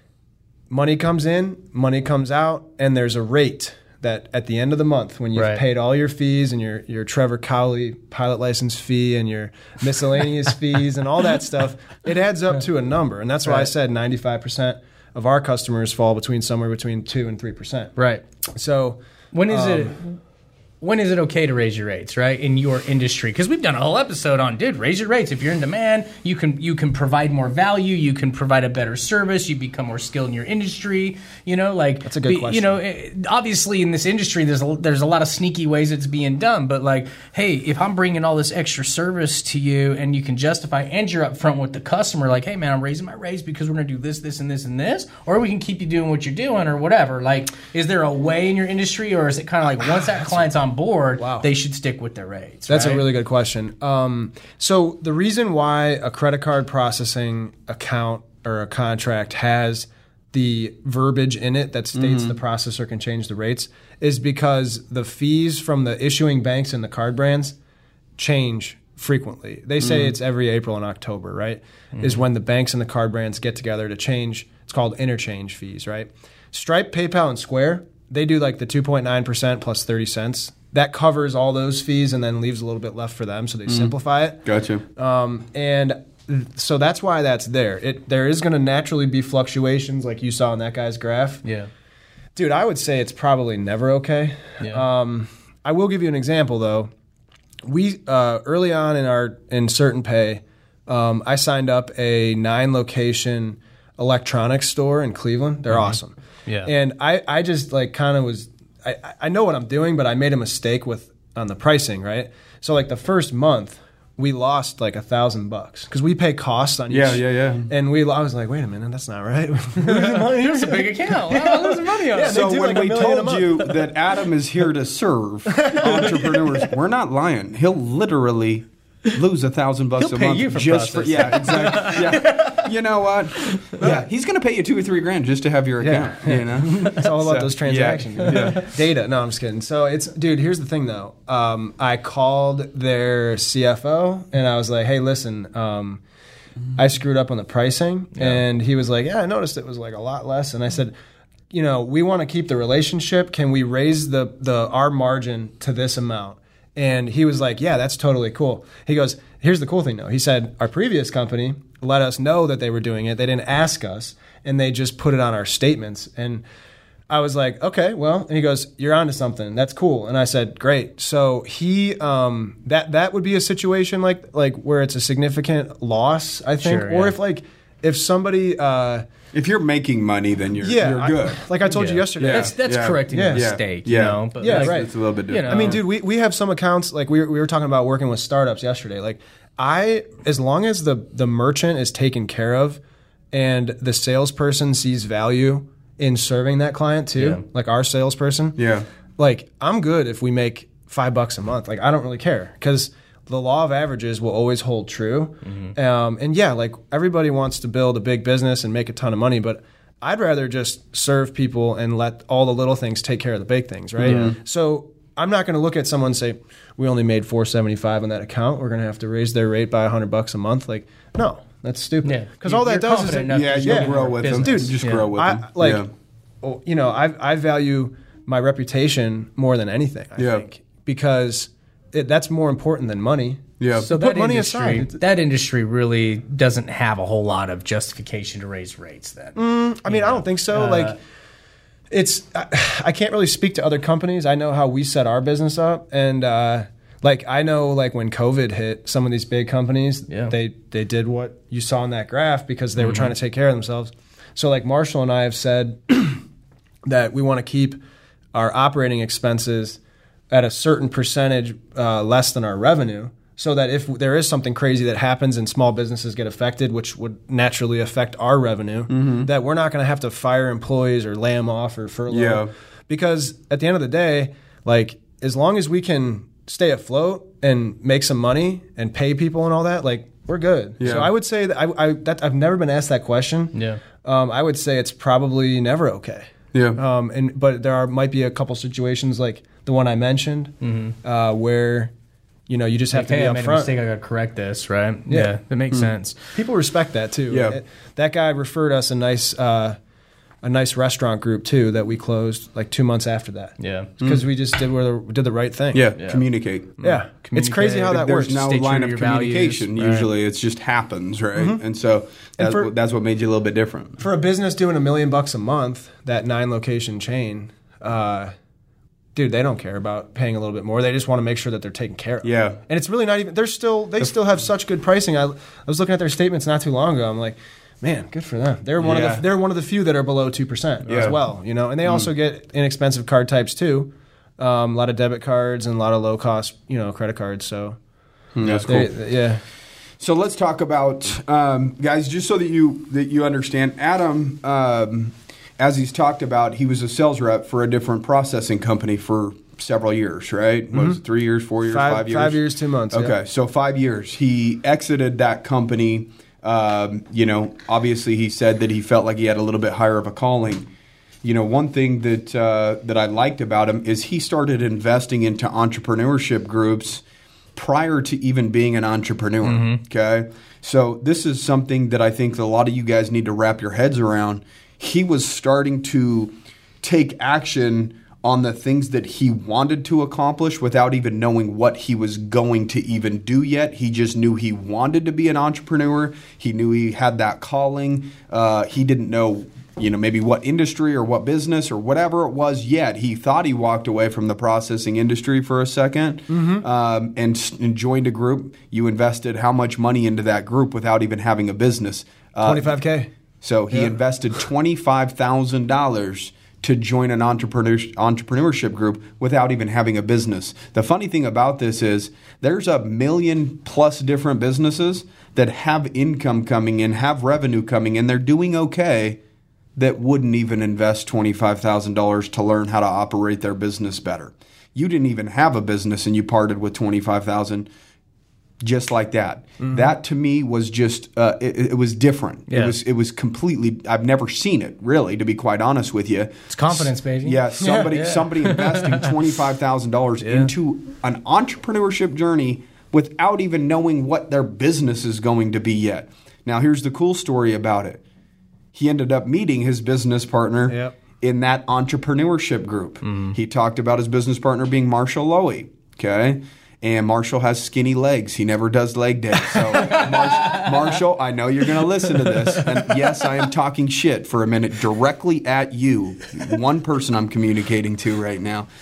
money comes in, money comes out, and there's a rate that at the end of the month when you've Right. paid all your fees and your, your Trevor Cowley pilot license fee and your miscellaneous fees and all that stuff, it adds up to a number. And that's why I Right. said ninety-five percent of our customers fall between somewhere between two and three percent. Right. So When is Um, it? When is it okay to raise your rates, right, in your industry? Because we've done a whole episode on, dude, raise your rates. If you're in demand, you can you can provide more value. You can provide a better service. You become more skilled in your industry. You know, like That's a good be- question. You know, it, obviously in this industry, there's a, there's a lot of sneaky ways it's being done. But like, hey, if I'm bringing all this extra service to you, and you can justify, and you're upfront with the customer, like, hey, man, I'm raising my rates because we're gonna do this, this, and this, and this, or we can keep you doing what you're doing, or whatever. Like, is there a way in your industry, or is it kind of like once that client's on board, Wow. they should stick with their rates? That's right? a really good question. Um, so the reason why a credit card processing account or a contract has the verbiage in it that states the processor can change the rates is because the fees from the issuing banks and the card brands change frequently. They say it's every April and October, right? Is when the banks and the card brands get together to change. It's called interchange fees, right? Stripe, PayPal, and Square, they do like the two point nine percent plus thirty cents. That covers all those fees and then leaves a little bit left for them, so they simplify it. Gotcha. Um, and so that's why that's there. It there is going to naturally be fluctuations, like you saw in that guy's graph. Yeah. Dude, I would say it's probably never okay. Yeah. Um, I will give you an example though. We uh, early on in our in Certain Pay, um, I signed up a nine location electronics store in Cleveland. They're awesome. Yeah. And I, I just like kind of was I, I know what I'm doing, but I made a mistake with on the pricing, right? So like the first month, we lost like a thousand bucks because we pay costs on Yeah, each. yeah, yeah. And we, I was like, wait a minute, that's not right. It's a big account. Wow, I'm losing money on it. So do when like a we million a told month. you that Adam is here to serve entrepreneurs, we're not lying. He'll literally lose a thousand bucks He'll a pay month you for just processing. for yeah, exactly. Yeah, you know what? Yeah, he's going to pay you two or three grand just to have your account. Yeah. You know, It's all about So, those transactions. Yeah, yeah. Data. No, I'm just kidding. So it's, dude, here's the thing though. Um, I called their C F O and I was like, hey, listen, um, I screwed up on the pricing. And he was like, yeah, I noticed it was like a lot less. And I said, you know, we want to keep the relationship. Can we raise the, the our margin to this amount? And he was like, yeah, that's totally cool. He goes, here's the cool thing though. He said, our previous company let us know that they were doing it. They didn't ask us and they just put it on our statements. And I was like, okay, well, and he goes, you're onto something. That's cool. And I said, great. So he, um, that, that would be a situation like, like where it's a significant loss, I think. Sure, or yeah. if like, if somebody, uh, If you're making money, then you're yeah, you're I- good. like I told you Yeah. yesterday. Yeah. That's that's Yeah. correcting Yeah. a Yeah. mistake, Yeah. you know. But Yeah, like, right. It's a little bit different. You know. I mean, dude, we, we have some accounts like we were, we were talking about working with startups yesterday. Like I, as long as the the merchant is taken care of, and the salesperson sees value in serving that client too, Yeah. like our salesperson, Yeah. like I'm good if we make five bucks a month. Like I don't really care because the law of averages will always hold true. Mm-hmm. Um, and yeah, like everybody wants to build a big business and make a ton of money, but I'd rather just serve people and let all the little things take care of the big things, right? Yeah. So I'm not going to look at someone and say, we only made four seventy-five on that account. We're going to have to raise their rate by one hundred bucks a month. Like, no, that's stupid. Yeah. Because You- all that you're does is confident it, enough Yeah, to you'll do grow more with them. business. Dude, just Yeah. grow with I them. like, yeah. oh, you know, I I value my reputation more than anything. I Yeah. think because it, that's more important than money. Yeah. So Put that money industry, aside. that industry really doesn't have a whole lot of justification to raise rates. Then I mean, I don't think so. Uh, like, it's I, I can't really speak to other companies. I know how we set our business up, and uh, like I know, like when COVID hit, some of these big companies, Yeah. they they did what you saw in that graph because they were trying to take care of themselves. So, like Marshall and I have said that we want to keep our operating expenses at a certain percentage uh, less than our revenue, so that if there is something crazy that happens and small businesses get affected, which would naturally affect our revenue, that we're not going to have to fire employees or lay them off or furlough. Yeah. Because at the end of the day, like as long as we can stay afloat and make some money and pay people and all that, like we're good. Yeah. So I would say that I, I that I've never been asked that question. Yeah. Um, I would say it's probably never okay. Yeah. Um, and but there are might be a couple situations like the one I mentioned uh, where you know you just have Mm-hmm. Like, to hey, I be made a upfront. mistake. I got to correct this, right? Yeah. Yeah, that makes sense. People respect that too. Yeah. It- that guy referred us a nice uh, a nice restaurant group too that we closed like two months after that. Yeah. because we just did where did the right thing. Yeah, Yeah. communicate. yeah. It's crazy how that There's works. no Stay true line to of your values, communication. right. Usually, it just happens, right? And so that's, for- what, that's what made you a little bit different. For a business doing a million bucks a month, that nine location chain, uh, dude, they don't care about paying a little bit more. They just want to make sure that they're taken care of. Yeah. And it's really not even. They're still. They still have such good pricing. I, I was looking at their statements not too long ago. I'm like, man, good for them. They're one Yeah. of the. They're one of the few that are below two percent Yeah. as well. You know, and they also get inexpensive card types too. Um, a lot of debit cards and a lot of low cost, you know, credit cards. So That's cool. they, yeah. So let's talk about um, guys, just so that you that you understand. Adam, um, as he's talked about, he was a sales rep for a different processing company for several years, right? What was it, three years, four years, Five, five years? five years, two months. Okay, yeah. so five years. He exited that company. Um, you know, obviously, he said that he felt like he had a little bit higher of a calling. You know, one thing that uh, that I liked about him is he started investing into entrepreneurship groups prior to even being an entrepreneur. Mm-hmm. Okay, so this is something that I think that a lot of you guys need to wrap your heads around. He was starting to take action on the things that he wanted to accomplish without even knowing what he was going to even do yet. He just knew he wanted to be an entrepreneur. He knew he had that calling. Uh, he didn't know, you know, maybe what industry or what business or whatever it was yet. He thought he walked away from the processing industry for a second um, and, s- and joined a group. You invested how much money into that group without even having a business? Uh, twenty-five K. so he Yeah. invested twenty-five thousand dollars to join an entrepreneur, entrepreneurship group without even having a business. The funny thing about this is there's a million plus different businesses that have income coming in, have revenue coming in. They're doing okay that wouldn't even invest twenty-five thousand dollars to learn how to operate their business better. You didn't even have a business and you parted with twenty-five thousand dollars. Just like that. Mm-hmm. That to me was just uh, it, it was different. It Yeah. was it was completely. I've never seen it really, to be quite honest with you. It's confidence, baby. Yeah, somebody Yeah. somebody investing twenty five thousand dollars into an entrepreneurship journey without even knowing what their business is going to be yet. Now, here's the cool story about it. He ended up meeting his business partner Yep. in that entrepreneurship group. He talked about his business partner being Marshall Lowy. Okay. And Marshall has skinny legs. He never does leg day. So, Mar- Marshall, I know you're going to listen to this. And yes, I am talking shit for a minute directly at you. One person I'm communicating to right now.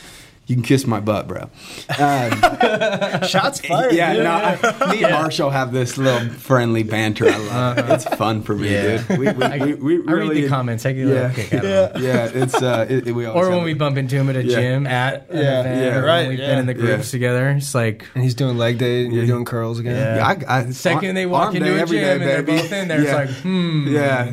You can kiss my butt, bro. Um, Shots fired. yeah, dude. no, I, me and Marshall have this little friendly banter. I love it. It's fun for me, Yeah. dude. We, we, I, we, we I really, read the comments. I get a Yeah. little kick out of them. Yeah, it's uh, it, it- we always Or have when we it. bump into him at a Yeah. gym at an Yeah. event, Yeah. or Right, when we've yeah. been in the groups Yeah. together. It's like And he's doing leg day, and you're doing curls again. Yeah. Yeah, I, I, second they walk arm into day a every gym day, and they're baby. both in there, Yeah. it's like, hmm.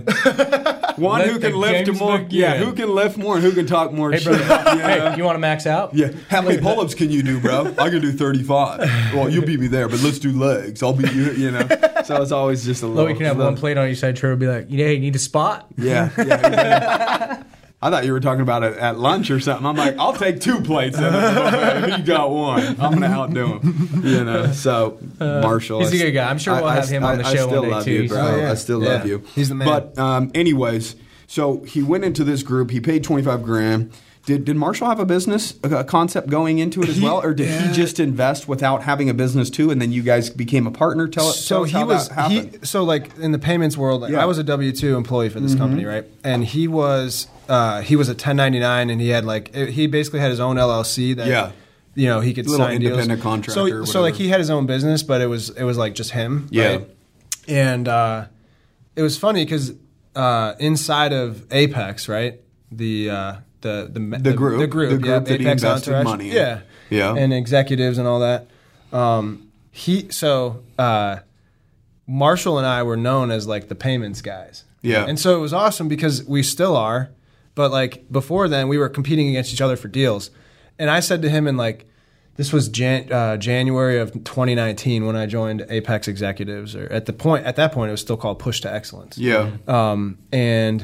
Yeah. One Let who the can lift games more. begin. Yeah, who can lift more and who can talk more Hey, shit. brother, you know? hey, you want to max out? Yeah. How many pull-ups can you do, bro? I can do thirty-five. Well, you'll beat me there, but let's do legs. I'll beat you, you know. So it's always just a little. Look, we can have little- one plate on each side. Trevor would be like, hey, you need a spot? Yeah. yeah exactly. I thought you were talking about it at lunch or something. I'm like, I'll take two plates. Then. You got one. I'm going to outdo him. You know, so Marshall. He's a I- good guy. I'm sure we'll I- have I- him on the I show still one day, love too. You, bro. So- Oh, yeah. I still Yeah. love you. He's the man. But um, anyways, so he went into this group. He paid twenty-five grand. Did, did Marshall have a business a concept going into it as He- well, or did yeah. he just invest without having a business too, and then you guys became a partner? Tell, so tell us he how was that happened. he so like in the payments world, like, Yeah. I was a W two employee for this company, right? And he was uh, he was a ten ninety-nine, and he had like it- he basically had his own L L C that Yeah. you know he could Little sign deals. independent contractor So or so like whatever. he had his own business, but it was it was like just him, Yeah. right? And uh, it was funny because uh, inside of Apex, right? The uh, the the The group. the group, The group yeah, that he Apex invested Entourage. money in. yeah, Yeah. and executives and all that. Um, he so uh, Marshall and I were known as like the payments guys. Yeah. and so it was awesome because we still are, but like before then we were competing against each other for deals. And I said to him in like this was Jan- uh, January of twenty nineteen when I joined Apex Executives, or at the point at that point it was still called Push to Excellence. Yeah. Um, and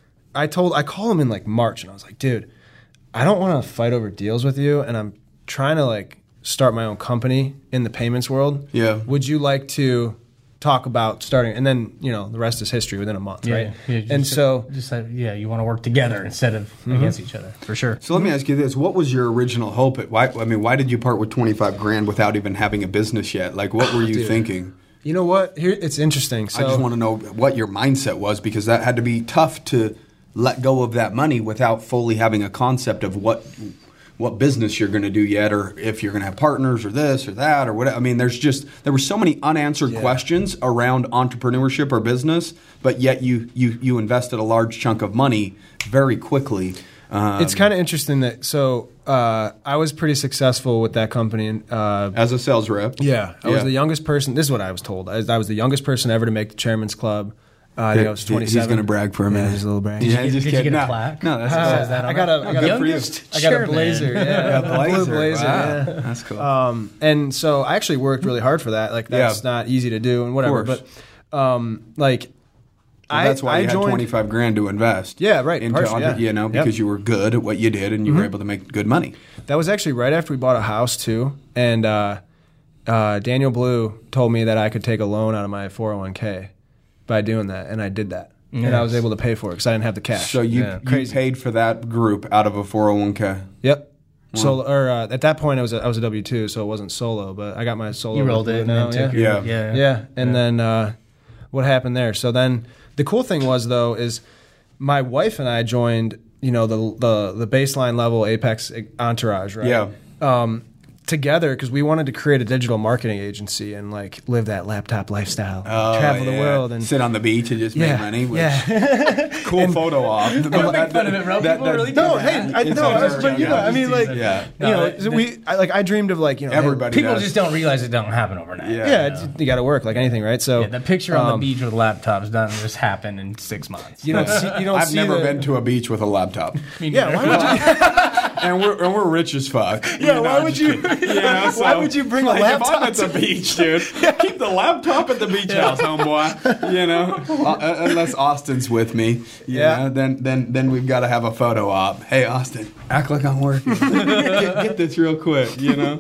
I told I called him in like March, and I was like, dude, I don't want to fight over deals with you, and I'm trying to like start my own company in the payments world. Yeah. Would you like to talk about starting? And then you know the rest is history within a month, right? Yeah, just- and so just like, yeah, you want to work together instead of against each other, for sure. So let me ask you this: what was your original hope? At why? I mean, why did you part with twenty-five grand without even having a business yet? Like, what were you Dude. thinking? you know what? Here it's interesting. So I just want to know what your mindset was, because that had to be tough to let go of that money without fully having a concept of what what business you're going to do yet, or if you're going to have partners, or this or that, or what. I mean, there's just there were so many unanswered Yeah. questions around entrepreneurship or business, but yet you you you invested a large chunk of money very quickly. Um, it's kind of interesting that so uh, I was pretty successful with that company, and uh, as a sales rep. yeah, I was Yeah. the youngest person. This is what I was told. I, I was the youngest person ever to make the chairman's club. Uh, I think I was He- twenty-seven. He's going to brag for a minute. Yeah, just a little brag. Yeah, Did just you kidding. get a No, plaque? No, that's Uh, cool. Says that I on got it? a I got a Youngest I got a chairman. blazer. Yeah, Yeah, a blue blazer. Wow. Yeah. That's cool. Um, and so I actually worked really hard for that. Like that's Yeah. not easy to do and whatever. course. But um, like Well, I that's why I you joined. had twenty-five grand to invest. Yeah, right, Into partially, under- yeah. you know, Yep. because you were good at what you did and you were able to make good money. That was actually right after we bought a house too, and uh, uh, Daniel Blue told me that I could take a loan out of my four oh one k by doing that, and I did that, and I was Nice. able to pay for it because I didn't have the cash. So you, Yeah. you Crazy. paid for that group out of a four oh one k. Yep. So, or uh, at that point, I was a, I was a W two, so it wasn't solo, but I got my solo. You rolled with it Blue and then now, took yeah. your, Yeah. yeah. Yeah, and then uh, what happened there? So then the cool thing was though is my wife and I joined, you know, the the the baseline level Apex Entourage, right? Yeah. Um, together because we wanted to create a digital marketing agency and like live that laptop lifestyle, Oh, travel the yeah. world, and sit on the beach and just yeah, make money. Which, yeah. cool photo op. Don't make fun of it, bro. People really do No, that. hey, I, It's no, I was, never but you know, gonna I mean, like, Yeah. you know, No, that- we, I, like, I dreamed of like, you know, hey, Everybody People does. just don't realize it don't happen overnight. Yeah. yeah, it's, you got to work like anything, right? So Yeah, the picture on um, the beach with laptops doesn't just happen in six months. you don't see, you don't I've see never the, been to a beach with a laptop. Me Yeah, neither. why would you? and we're and we're rich as fuck. Yeah, why would you? You know, so, Why would you bring a like, laptop? If I'm at the beach, dude, keep the laptop at the beach house, homeboy. You know, uh, unless Austin's with me. You Yeah. know, then then then we've got to have a photo op. Hey, Austin, act like I'm working. get, get this real quick. You know.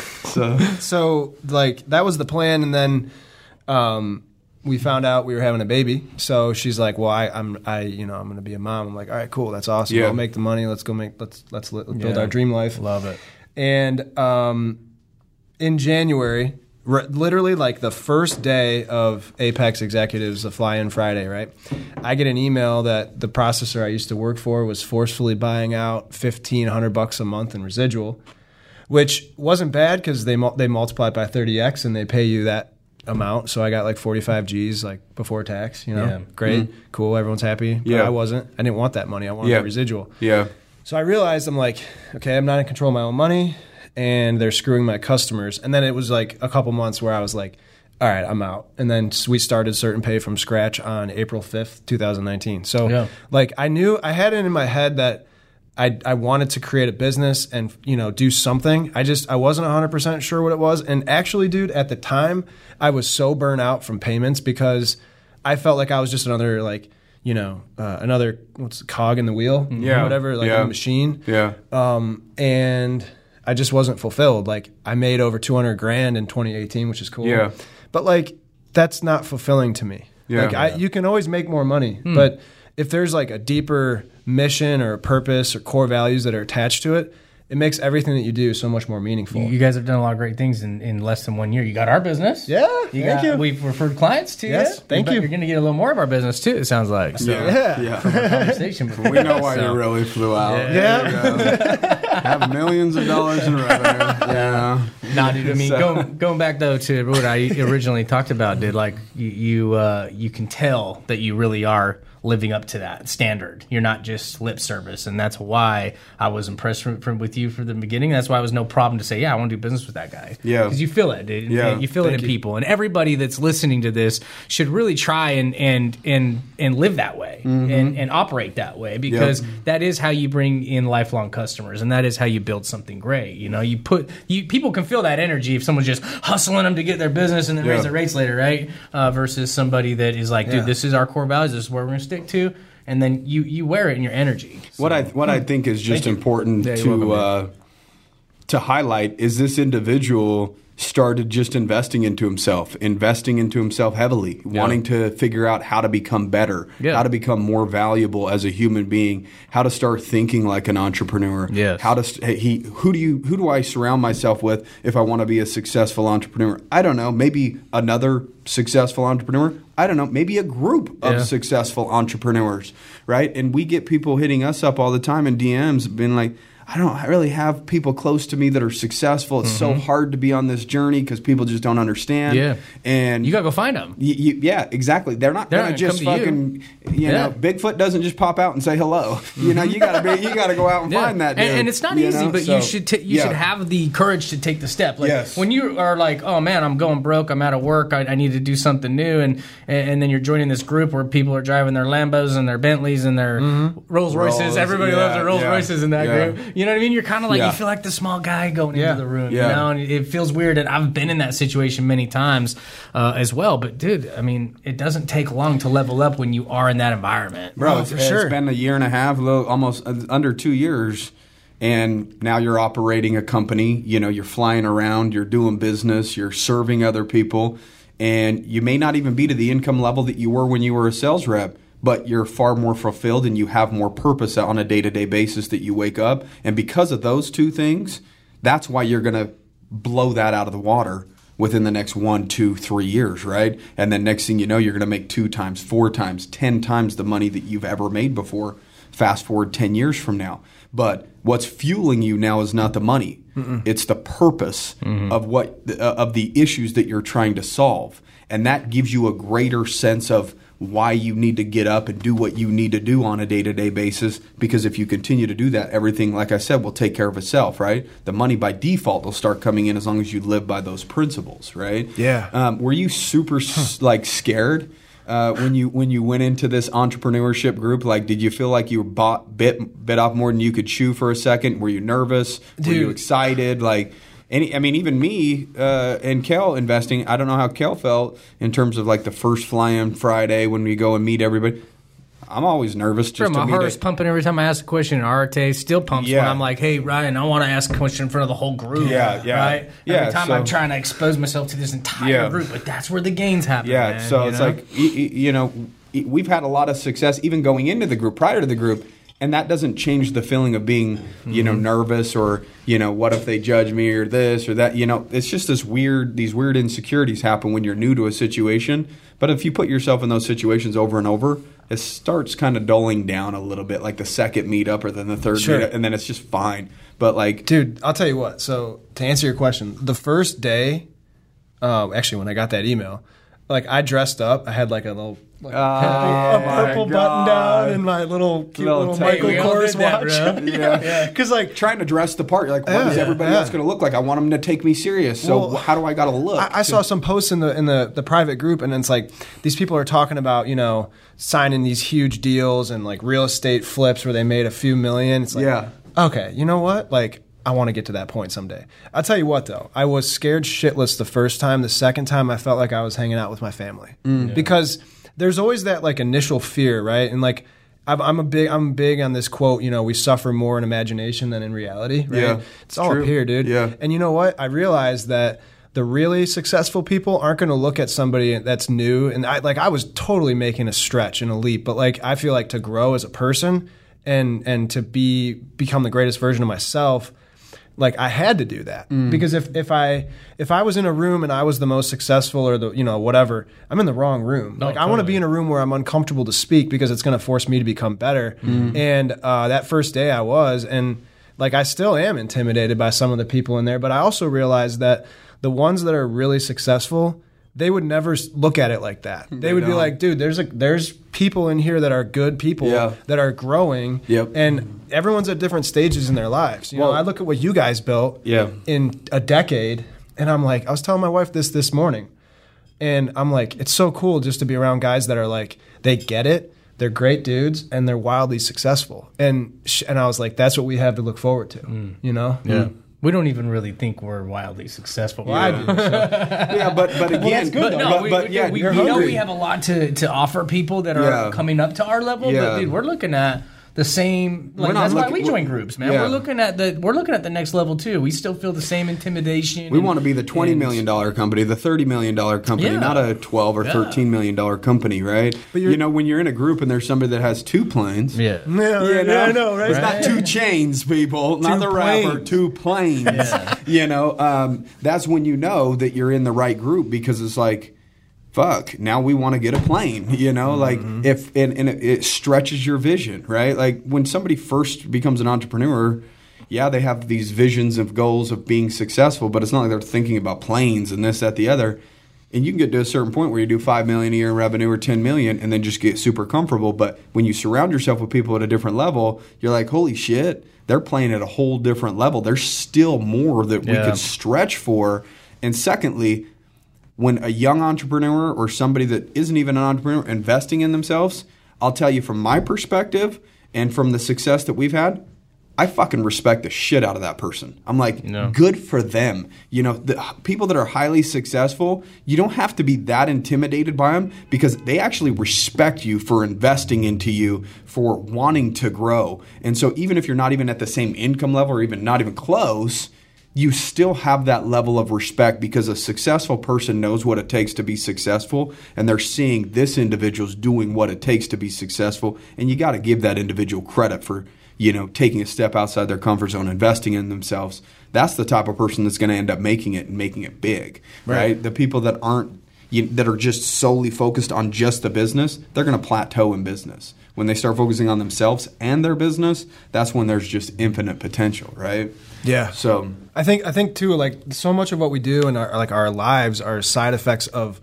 So So like that was the plan, and then um, we found out we were having a baby. So she's like, "Well, I, I'm I you know I'm going to be a mom." I'm like, "All right, cool, that's awesome. Yeah. I'll make the money. Let's go make let's let's, li- build Yeah. our dream life." Love it. And um, in January, r- literally like the first day of Apex Executives, the fly-in Friday, right? I get an email that the processor I used to work for was forcefully buying out fifteen hundred bucks a month in residual. which wasn't bad because they mul- they multiply it by thirty x and they pay you that amount. So I got like forty-five G's like before tax. You know, Yeah. great, Mm-hmm. cool, everyone's happy. But Yeah. I wasn't. I didn't want that money. I wanted Yeah. the residual. Yeah. So I realized I'm like, okay, I'm not in control of my own money, and they're screwing my customers. And then it was like a couple months where I was like, all right, I'm out. And then we started Certain Pay from scratch on April fifth, twenty nineteen. So Yeah. like I knew I had it in my head that I I wanted to create a business and, you know, do something. I just I wasn't one hundred percent sure what it was. And actually, dude, at the time, I was so burnt out from payments because I felt like I was just another like, you know, uh, another what's the cog in the wheel, Yeah. whatever, like Yeah. a machine. Yeah. Um, and I just wasn't fulfilled. Like I made over two hundred grand in twenty eighteen, which is cool. Yeah. But like that's not fulfilling to me. Yeah. Like I, you can always make more money, but if there's like a deeper mission or purpose or core values that are attached to it, it makes everything that you do so much more meaningful. You guys have done a lot of great things in, in less than one year. You got our business. Yeah, You thank got, you. We've referred clients to Yes, you. thank But you. You're going to get a little more of our business too, it sounds like. So, Yeah. Yeah. conversation before. We know why So- you really flew out. Yeah. Have millions of dollars in revenue. Yeah. Nah, dude. I mean, So- going going back though to what I originally talked about, dude. Like you, you, uh, you can tell that you really are living up to that standard. You're not just lip service, and that's why I was impressed from, from, with you from the beginning. That's why it was no problem to say, yeah, I want to do business with that guy. Yeah. because you feel it, dude. Yeah. You feel it in Thank you. people, and everybody that's listening to this should really try and and and and live that way and and operate that way because that is how you bring in lifelong customers, and that is how you build something great. You know, you put you people can feel that energy if someone's just hustling them to get their business and then Yeah. raise their rates later, right? Uh, versus somebody that is like, dude, Yeah. this is our core values. This is where we're going to stick to, and then you you wear it in your energy. What I what I think is just important Yeah, you're to welcome, man. uh, to highlight is this individual started just investing into himself, investing into himself heavily, wanting to figure out how to become better, Yeah. how to become more valuable as a human being, how to start thinking like an entrepreneur. Yes. How to st- he who do you who do I surround myself with if I want to be a successful entrepreneur? I don't know. Maybe another successful entrepreneur. I don't know. Maybe a group of Yeah. successful entrepreneurs, right? And we get people hitting us up all the time in D Ms, being like, I don't really have people close to me that are successful. It's so hard to be on this journey because people just don't understand. Yeah. And You got to go find them. Y- y- yeah, exactly. They're not They're going not to gonna just come to fucking, you, Yeah. know, Bigfoot doesn't just pop out and say hello. You know, you got to be, you got to go out and Yeah. find that dude. And, and it's not you easy, know? but So, you should ta- you yeah. should have the courage to take the step. Like Yes. when you are like, oh man, I'm going broke, I'm out of work, I, I need to do something new, and and then you're joining this group where people are driving their Lambos and their Bentleys and their Rolls Royces. Rolls, Everybody yeah, loves their Rolls yeah, Royces in that yeah. group. You know what I mean? You're kind of like Yeah. you feel like the small guy going Yeah. into the room. Yeah. You know, and it feels weird. And I've been in that situation many times uh, as well. But dude, I mean, it doesn't take long to level up when you are in that environment. Bro, Oh, it's, for it's sure. been a year and a half, a little, almost uh, under two years, and now you're operating a company. You know, you're flying around, you're doing business, you're serving other people, and you may not even be to the income level that you were when you were a sales rep, but you're far more fulfilled and you have more purpose on a day-to-day basis that you wake up. And because of those two things, that's why you're going to blow that out of the water within the next one, two, three years, right? And then next thing you know, you're going to make two times, four times, ten times the money that you've ever made before. Fast forward ten years from now. But what's fueling you now is not the money. Mm-mm. It's the purpose of what uh, of the issues that you're trying to solve. And that gives you a greater sense of why you need to get up and do what you need to do on a day-to-day basis, because if you continue to do that, everything, like I said, will take care of itself, right? The money by default will start coming in as long as you live by those principles, right? Yeah. Um, were you super s like scared uh, when you when you went into this entrepreneurship group? Like, did you feel like you were bought, bit bit off more than you could chew for a second? Were you nervous? Were you Dude. excited? Like, any, I mean, even me uh, and Kel investing, I don't know how Kel felt in terms of like the first fly-in Friday when we go and meet everybody. I'm always nervous just Bro, to my meet heart it. is pumping every time I ask a question. Arte still pumps when Yeah. I'm like, "Hey, Ryan, I want to ask a question in front of the whole group." Yeah, yeah. right. Yeah, Every time so- I'm trying to expose myself to this entire Yeah. group, but that's where the gains happen. Yeah, man, so you it's know? like, y- y- you know, y- we've had a lot of success even going into the group, prior to the group, and that doesn't change the feeling of being, you know, nervous or, you know, what if they judge me or this or that. You know, it's just this weird, these weird insecurities happen when you're new to a situation. But if you put yourself in those situations over and over, it starts kind of dulling down a little bit, like the second meetup or then the third Sure. meetup, and then it's just fine. But like, Dude, I'll tell you what. So to answer your question, the first day, uh, actually when I got that email, like I dressed up. I had like a little like, Oh, a my purple button God. down and my little cute Little little, tape. Michael We all Kors did that, watch. bro. Yeah. Yeah. Because like trying to dress the part, you're like, what is Yeah, everybody yeah. else going to look like? I want them to take me serious. So Well, how do I got to look? I, I saw some posts in the in the, the private group, and it's like these people are talking about, you know, signing these huge deals and like real estate flips where they made a few million. It's like, Yeah. okay, you know what? Like, I want to get to that point someday. I'll tell you what, though, I was scared shitless the first time. The second time, I felt like I was hanging out with my family because there's always that like initial fear, right? And like. I'm I'm a big I'm big on this quote, you know, we suffer more in imagination than in reality, right? Yeah, it's all true. up here, dude. Yeah. And you know what? I realized that the really successful people aren't going to look at somebody that's new. And I like I was totally making a stretch and a leap, but like I feel like to grow as a person and and to be become the greatest version of myself, like I had to do that because if, if I if I was in a room and I was the most successful or the you know whatever, I'm in the wrong room. No, like I want to totally. be in a room where I'm uncomfortable to speak because it's going to force me to become better. And uh, that first day I was, and like I still am intimidated by some of the people in there, but I also realized that the ones that are really successful, they would never s- look at it like that. They, They would be don't. like, dude, there's a there's people in here that are good people Yeah. that are growing, Yep. and everyone's at different stages in their lives. You know, Well- I look at what you guys built Yeah. in a decade, and I'm like, I was telling my wife this this morning, and I'm like, it's so cool just to be around guys that are like, they get it, they're great dudes, and they're wildly successful. And sh- and I was like, that's what we have to look forward to, you know? Yeah. We don't even really think we're wildly successful. I do. yeah, but but again, that's good, But though. no, but, we, but we, yeah, we, you're we know hungry. we have a lot to, to offer people that are Yeah. coming up to our level. Yeah. But dude, we're looking at the same. Like, We're not that's why looking- we join we're- groups, man. yeah. We're looking at the we're looking at the next level too. We still feel the same intimidation. We and- want to be the twenty and- million dollar company, the thirty million dollar company, Yeah. not a twelve or Yeah. thirteen million dollar company, right? But you're- you know, when you're in a group and there's somebody that has two planes, Yeah. Yeah, you know, yeah, I know, right? It's not two chains, people, not Two the rapper, planes. two planes. You know, um, that's when you know that you're in the right group because it's like, fuck, now we want to get a plane, you know, like if, and, and it, it stretches your vision, right? Like when somebody first becomes an entrepreneur, yeah, they have these visions of goals of being successful, but it's not like they're thinking about planes and this, that, the other. And you can get to a certain point where you do five million a year in revenue or ten million and then just get super comfortable. But when you surround yourself with people at a different level, you're like, holy shit, they're playing at a whole different level. There's still more that we Yeah. could stretch for. And secondly, when a young entrepreneur or somebody that isn't even an entrepreneur investing in themselves, I'll tell you from my perspective and from the success that we've had, I fucking respect the shit out of that person. I'm like, No. good for them. You know, the people that are highly successful, you don't have to be that intimidated by them because they actually respect you for investing into you, for wanting to grow. And so even if you're not even at the same income level or even not even close, you still have that level of respect because a successful person knows what it takes to be successful and they're seeing this individual's doing what it takes to be successful. And you got to give that individual credit for, you know, taking a step outside their comfort zone, investing in themselves. That's the type of person that's going to end up making it and making it big, right? Right. The people that aren't, you, that are just solely focused on just the business, they're going to plateau in business. When they start focusing on themselves and their business, that's when there's just infinite potential, right? Yeah. So I think I think too, like so much of what we do in our like our lives are side effects of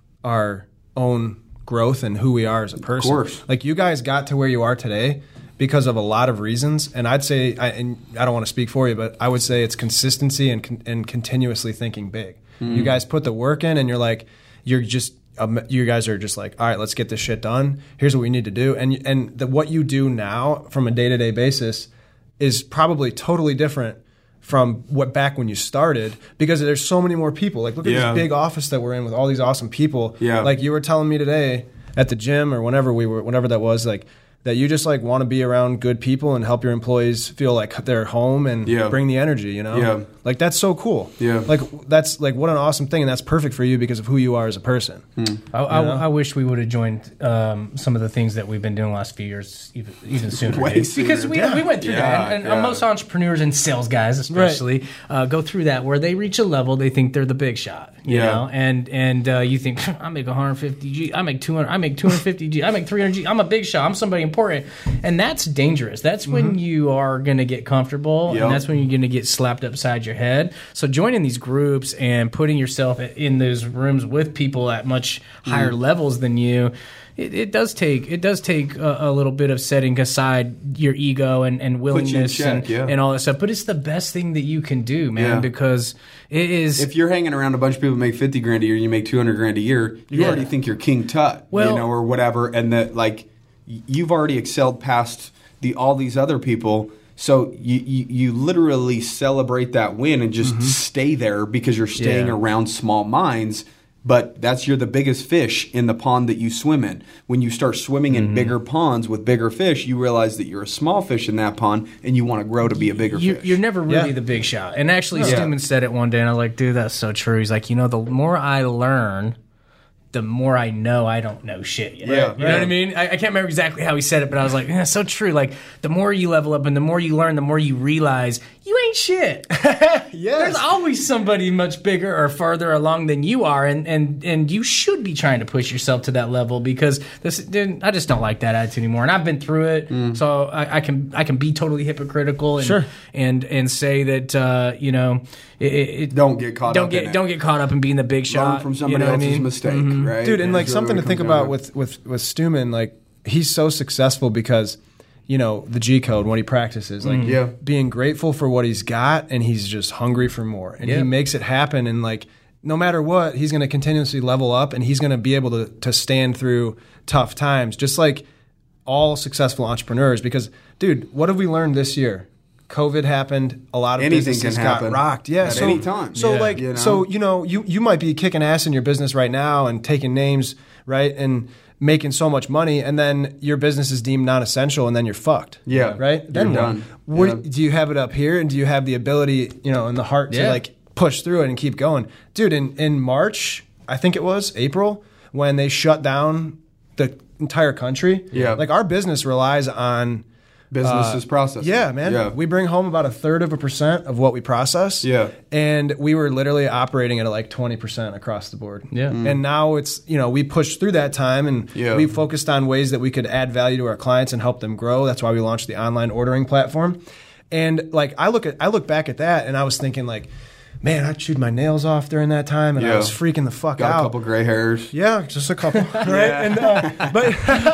our own growth and who we are as a person. course. Like you guys got to where you are today because of a lot of reasons, and I'd say, I, and I don't want to speak for you, but I would say it's consistency and con- and continuously thinking big. You guys put the work in, and you're like, you're just. Um, you guys are just like, all right, let's get this shit done. Here's what we need to do, and and the, what you do now from a day to day basis is probably totally different from what back when you started because there's so many more people. Like look at Yeah. this big office that we're in with all these awesome people. Yeah. Like you were telling me today at the gym or whenever we were, whenever that was, like that you just like want to be around good people and help your employees feel like they're home and Yeah. bring the energy. You know. Yeah. Like, that's so cool. Yeah. Like, that's like, what an awesome thing. And that's perfect for you because of who you are as a person. Hmm. I, I, I wish we would have joined um, some of the things that we've been doing the last few years even, even sooner. Way Dave. sooner. Because we, Yeah. we went through Yeah, that. And, and yeah. most entrepreneurs and sales guys, especially, uh, go through that where they reach a level they think they're the big shot. You Yeah. know, and and uh, you think I make one hundred fifty G, I make two hundred, I make two hundred fifty G, I make three hundred G. I'm a big shot. I'm somebody important, and that's dangerous. That's when Mm-hmm. you are going to get comfortable, Yep. and that's when you're going to get slapped upside your head. So joining these groups and putting yourself in those rooms with people at much higher Mm. levels than you. It, it does take it does take a, a little bit of setting aside your ego and, and willingness check, and, yeah. and all that stuff, but it's the best thing that you can do, man, Yeah. because it is. If you're hanging around a bunch of people who make fifty grand a year, you make two hundred grand a year, you Yeah. already think you're King Tut, Well- you know, or whatever, and that like y- you've already excelled past the all these other people. So you, you, you literally celebrate that win and just stay there because you're staying Yeah. around small minds. But that's you're the biggest fish in the pond that you swim in. When you start swimming in bigger ponds with bigger fish, you realize that you're a small fish in that pond and you want to grow to be a bigger you, fish. you're never really Yeah. the big shot. And actually, Yeah. Stuman said it one day, and I was like, dude, that's so true. He's like, you know, the more I learn, the more I know I don't know shit yet. Yeah, you know yeah. what I mean? I, I can't remember exactly how he said it, but I was like, yeah, so true. Like, the more you level up and the more you learn, the more you realize you ain't shit. Yes. There's always somebody much bigger or farther along than you are, and, and, and you should be trying to push yourself to that level because this. Dude, I just don't like that attitude anymore, and I've been through it, so I, I can I can be totally hypocritical and Sure. and and say that uh, you know it, it, Don't get caught don't up get in it. don't get caught up in being the big shot. Learn from you somebody know what I else's mean? mistake, Mhm. right? Dude, and like That's something really to what it think comes about down with with with Stuman, like he's so successful because you know the G code when he practices, like Yeah. being grateful for what he's got, and he's just hungry for more, and Yeah. he makes it happen, and like no matter what, he's going to continuously level up, and he's going to be able to to stand through tough times, just like all successful entrepreneurs. Because, dude, what have we learned this year? COVID happened. A lot of Anything businesses can got happen rocked. Yeah, at so, any time. So Yeah. like, You know? so you know, you you might be kicking ass in your business right now and taking names, right, and making so much money, and then your business is deemed non-essential, and then you're fucked. Yeah. right. Then You're what? done. Where, Yeah. Do you have it up here, and do you have the ability, you know, and the heart to Yeah. like push through it and keep going, dude? In in March, I think it was April, when they shut down the entire country. Yeah. like our business relies on. Businesses process. Yeah, man. Yeah. We bring home about a third of a percent of what we process. Yeah. And we were literally operating at like twenty percent across the board. Yeah. Mm. And now it's, you know, we pushed through that time and Yeah. we focused on ways that we could add value to our clients and help them grow. That's why we launched the online ordering platform. And like I look at I look back at that and I was thinking like, man, I chewed my nails off during that time and I Yeah. was freaking the fuck Got out. a couple gray hairs. Yeah, just a couple, right? And uh, but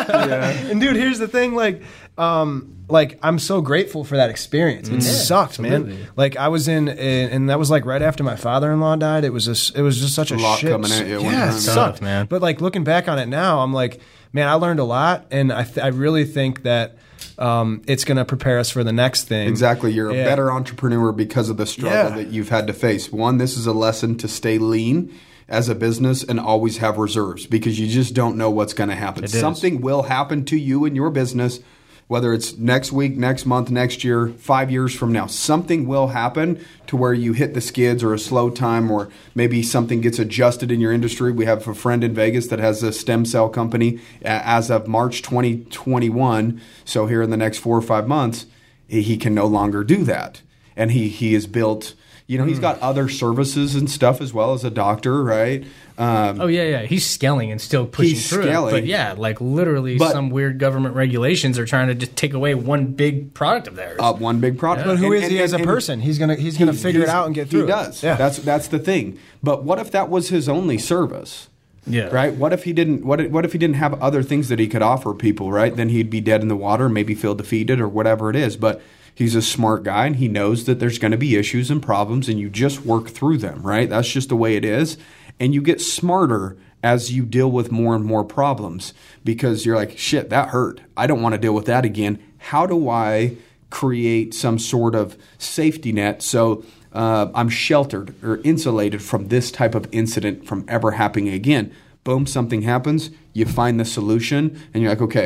and dude, here's the thing, like, um, like I'm so grateful for that experience. It sucked, absolutely. man. Like I was in, in, and that was like right after my father-in-law died. It was just, it was just such a, A lot shit. coming at you at one yeah, time. it sucked, Tough, man. But like looking back on it now, I'm like, man, I learned a lot, and I, th- I really think that. Um, it's going to prepare us for the next thing. Exactly. You're a Yeah. better entrepreneur because of the struggle Yeah. that you've had to face. One, this is a lesson to stay lean as a business and always have reserves because you just don't know what's going to happen. It is. Something will happen to you in your business, whether it's next week, next month, next year, five years from now. Something will happen to where you hit the skids or a slow time, or maybe something gets adjusted in your industry. We have a friend in Vegas that has a stem cell company uh, as of March twenty twenty-one. So here in the next four or five months, he he can no longer do that. And he, he has built, you know, he's got other services and stuff as well as a doctor, right? Um, Oh yeah, yeah. He's scaling and still pushing He's through scaling. it. But yeah, like literally, But- some weird government regulations are trying to just take away one big product of theirs. uh, one big product. But who And- is he and- as a and- person? He's gonna he's gonna He- figure it he's- out and get through. He it. does. Yeah. That's that's the thing. But what if that was his only service? yeah, Right? What if he didn't? What if, what if he didn't have other things that he could offer people? Right? Then he'd be dead in the water, maybe feel defeated or whatever it is. But he's a smart guy, and he knows that there's going to be issues and problems, and you just work through them. Right? That's just the way it is, and you get smarter as you deal with more and more problems because you're like, shit, that hurt. I don't want to deal with that again. How do I create some sort of safety net so uh, I'm sheltered or insulated from this type of incident from ever happening again? Boom, something happens, you find the solution, and you're like, okay,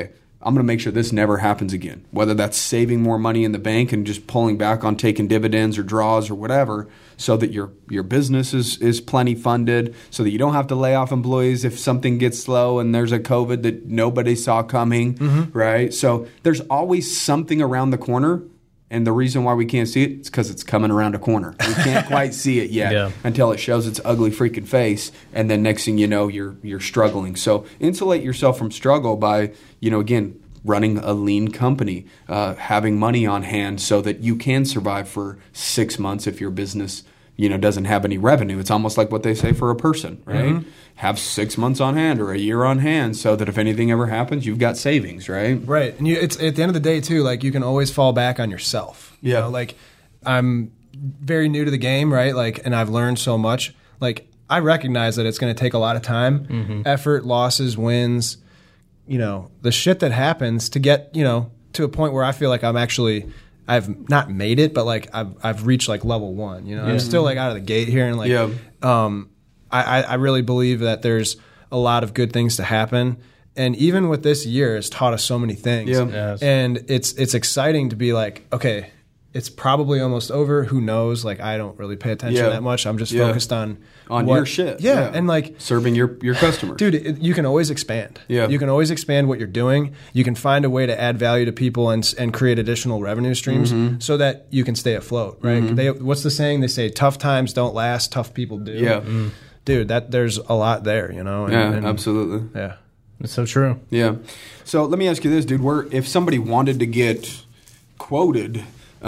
I'm going to make sure this never happens again. Whether that's saving more money in the bank and just pulling back on taking dividends or draws or whatever, so that your your business is, is plenty funded, so that you don't have to lay off employees if something gets slow and there's a COVID that nobody saw coming, mm-hmm. right? So there's always something around the corner. And the reason why we can't see it is because it's coming around a corner. We can't quite see it yet yeah. until it shows its ugly freaking face, and then next thing you know, you're you're struggling. So insulate yourself from struggle by, you know, again, running a lean company, uh, having money on hand so that you can survive for six months if your business, you know, doesn't have any revenue. It's almost like what they say for a person, right? Mm-hmm. Have six months on hand or a year on hand so that if anything ever happens, you've got savings, right? Right. And you, it's at the end of the day, too, like you can always fall back on yourself. You yeah. know, like I'm very new to the game, right? Like, and I've learned so much. Like I recognize that it's going to take a lot of time, mm-hmm. effort, losses, wins, you know, the shit that happens to get, you know, to a point where I feel like I'm actually – I've not made it, but like I've I've reached like level one. You know, yeah. I'm still like out of the gate here, and like, yeah. um, I I really believe that there's a lot of good things to happen, and even with this year, it's taught us so many things. Yeah. Yes. And it's it's exciting to be like, okay, it's probably almost over. Who knows? Like I don't really pay attention yeah. that much. I'm just yeah. focused on on what, your shit. Yeah. yeah, and like serving your your customers, dude. It, you can always expand. Yeah, you can always expand what you're doing. You can find a way to add value to people and and create additional revenue streams mm-hmm. so that you can stay afloat. Right? Mm-hmm. They, what's the saying? They say tough times don't last, tough people do. Yeah, mm. dude. That there's a lot there. You know. And, yeah, and, absolutely. Yeah, it's so true. Yeah. So let me ask you this, dude. Where if somebody wanted to get quoted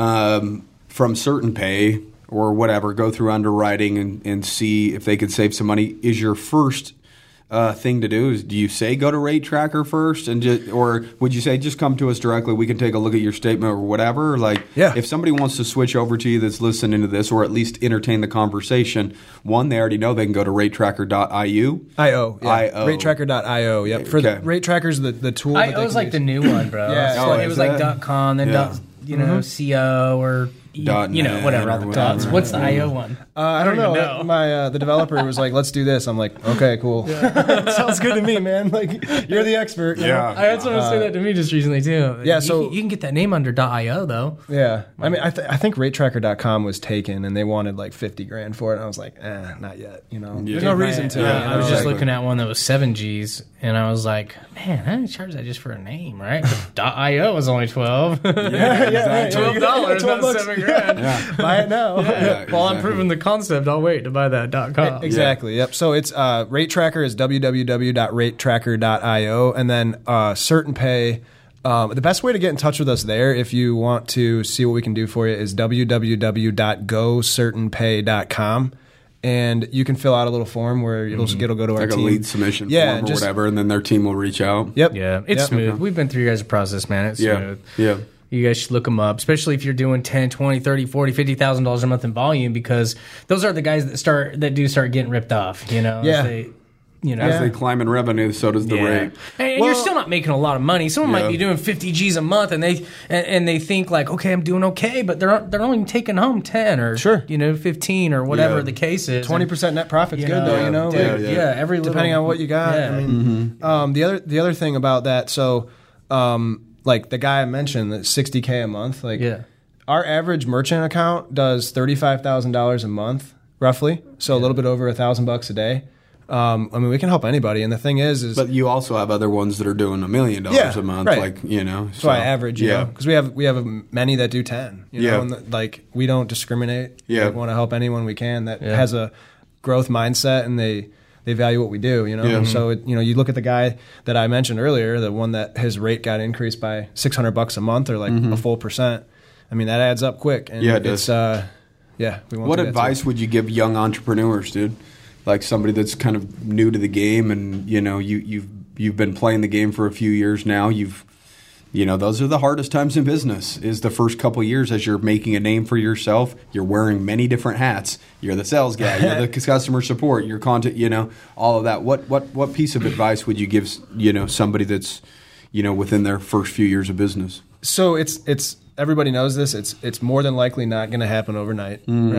um, from Certain Pay or whatever, go through underwriting and, and see if they could save some money, is your first uh, thing to do is do you say go to Rate Tracker first, and just, or would you say just come to us directly? We can take a look at your statement or whatever. Like, yeah. if somebody wants to switch over to you that's listening to this, or at least entertain the conversation, one, they already know they can go to rate tracker dot I U. I O. Yeah. I O. rate tracker dot I O. Yep. For okay. the Rate Tracker's the the tool. I that O is like use. the new one, bro. Yeah. So Oh, like, it is was like that? dot .com, then Yeah. dot, you know, Mm-hmm. .co or Dot you know, net whatever, or all the whatever. dots. What's the I O one? Uh, I don't, don't know. even know. My uh, the developer was like, "Let's do this." I'm like, "Okay, cool. Sounds good to me, man. Like, you're the expert." you know? Yeah. I had someone say that to me just recently too. yeah, You so- can- you can get that name under .io though. Yeah. I mean, I, th- I think rate tracker dot com was taken, and they wanted like fifty grand for it. And I was like, "Eh, not yet." You know, Yeah. there's no Dude, reason my- to. uh, Yeah, you I know? was just exactly. looking at one that was seven G's, and I was like, "Man, I didn't charge that just for a name, right?" .io was only twelve. Yeah, exactly. Twelve dollars, twelve not bucks. seven grand. Yeah. Buy it now. Yeah, While I'm exactly. proving the concept, I'll wait to buy that .com. Exactly. Yep. So it's uh, Rate Tracker is w w w dot rate tracker dot I O, and then uh, Certain Pay. Um, the best way to get in touch with us there, if you want to see what we can do for you, is w w w dot go certain pay dot com. And you can fill out a little form where it'll, Mm-hmm. it'll go to our Like a team. lead submission Yeah, form or just- whatever, and then their team will reach out. Yep. Yeah, it's Yep. smooth. We've been through your guys' process, man. It's Yeah. smooth. Yeah. You guys should look them up, especially if you're doing ten, twenty, thirty, forty, fifty thousand dollars a month in volume, because those are the guys that start that do start getting ripped off, you know. as Yeah. They, you know. As they climb in revenue, so does the Yeah. rate. And, and Well- you're still not making a lot of money. Someone Yeah. might be doing fifty G's a month, and they and, and they think like, okay, I'm doing okay, but they're they're only taking home ten or Sure. you know, fifteen or whatever Yeah. the case is. Twenty percent net profit's You good know, though, you know. dude, like, Yeah, yeah, yeah. every little, depending on what you got. Yeah. I mean, um, the other the other thing about that, so um, like the guy I mentioned, that sixty K a month, like Yeah. our average merchant account does thirty five thousand dollars a month, roughly. So a little bit over a thousand bucks a day. Um, I mean, we can help anybody, and the thing is, is But you also have other ones that are doing a million dollars Yeah, a month, right. like you know. that's why I average, you yeah, know, because we have we have many that do ten. You Yeah. know, and the, like we don't discriminate. Yeah. we want to help anyone we can that Yeah. has a growth mindset and they they value what we do. You know, Yeah. so it, you know, you look at the guy that I mentioned earlier, the one that his rate got increased by six hundred bucks a month, or like a full percent. I mean, that adds up quick. And Yeah, it does. It's, uh, yeah. We won't What do that to advice would you give young entrepreneurs, dude? Like somebody that's kind of new to the game, and you know, you you've you've been playing the game for a few years now. You've you know, those are the hardest times in business, is the first couple of years as you're making a name for yourself. You're wearing many different hats. You're the sales guy, you're the customer support, your content, you know, all of that. What what what piece of advice would you give, you know, somebody that's, you know, within their first few years of business? So it's it's everybody knows this. It's it's more than likely not going to happen overnight, right?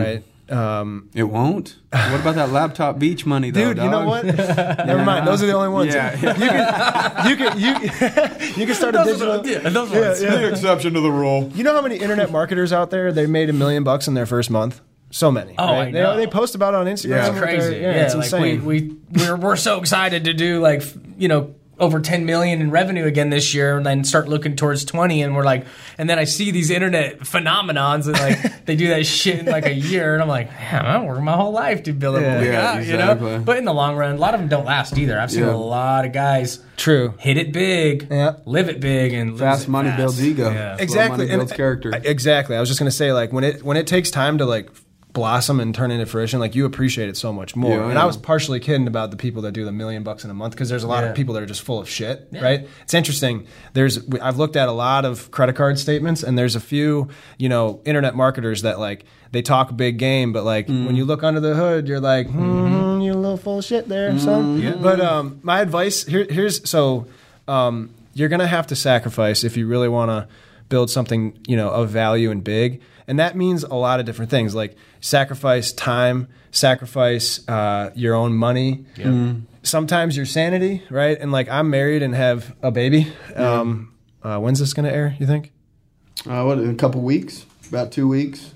Um, It won't? What about that laptop beach money, though, dude, you know dog? what? Never mind. Those are the only ones. Yeah. You can you can you, you can start a digital. Yeah, those Yeah, ones. yeah. The exception to the rule. You know how many internet marketers out there? They made a million bucks in their first month. So many. Oh, right? I know. They, they post about it on Instagram. Yeah. It's crazy. Yeah, Yeah, it's like insane. we we we're, we're so excited to do like f- you know over ten million in revenue again this year, and then start looking towards twenty, and we're like, and then I see these internet phenomenons, and like they do that shit in like a year, and I'm like, man, I worked my whole life to build up Yeah. what we Yeah, got, exactly. you know. But in the long run, a lot of them don't last either. I've seen Yeah. a lot of guys True. hit it big, Yeah. live it big, and lose Fast it money fast. builds ego. Yeah. Slow Exactly. money builds And- character. Exactly. I was just gonna say, like, when it when it takes time to like blossom and turn into fruition, like you appreciate it so much more. Yeah, and yeah. I was partially kidding about the people that do the million bucks in a month because there's a lot Yeah. of people that are just full of shit, right? It's interesting. There's I've looked at a lot of credit card statements, and there's a few, you know, internet marketers that like they talk a big game, but like Mm. when you look under the hood, you're like, hmm, you're a little full of shit there, son. Mm-hmm. But um, my advice here, here's so um, you're gonna have to sacrifice if you really want to build something, you know, of value and big. And that means a lot of different things, like sacrifice time, sacrifice uh, your own money, sometimes your sanity, right? And like I'm married and have a baby. Um, uh, when's this going to air, you think? Uh, what, in a couple weeks? About two weeks?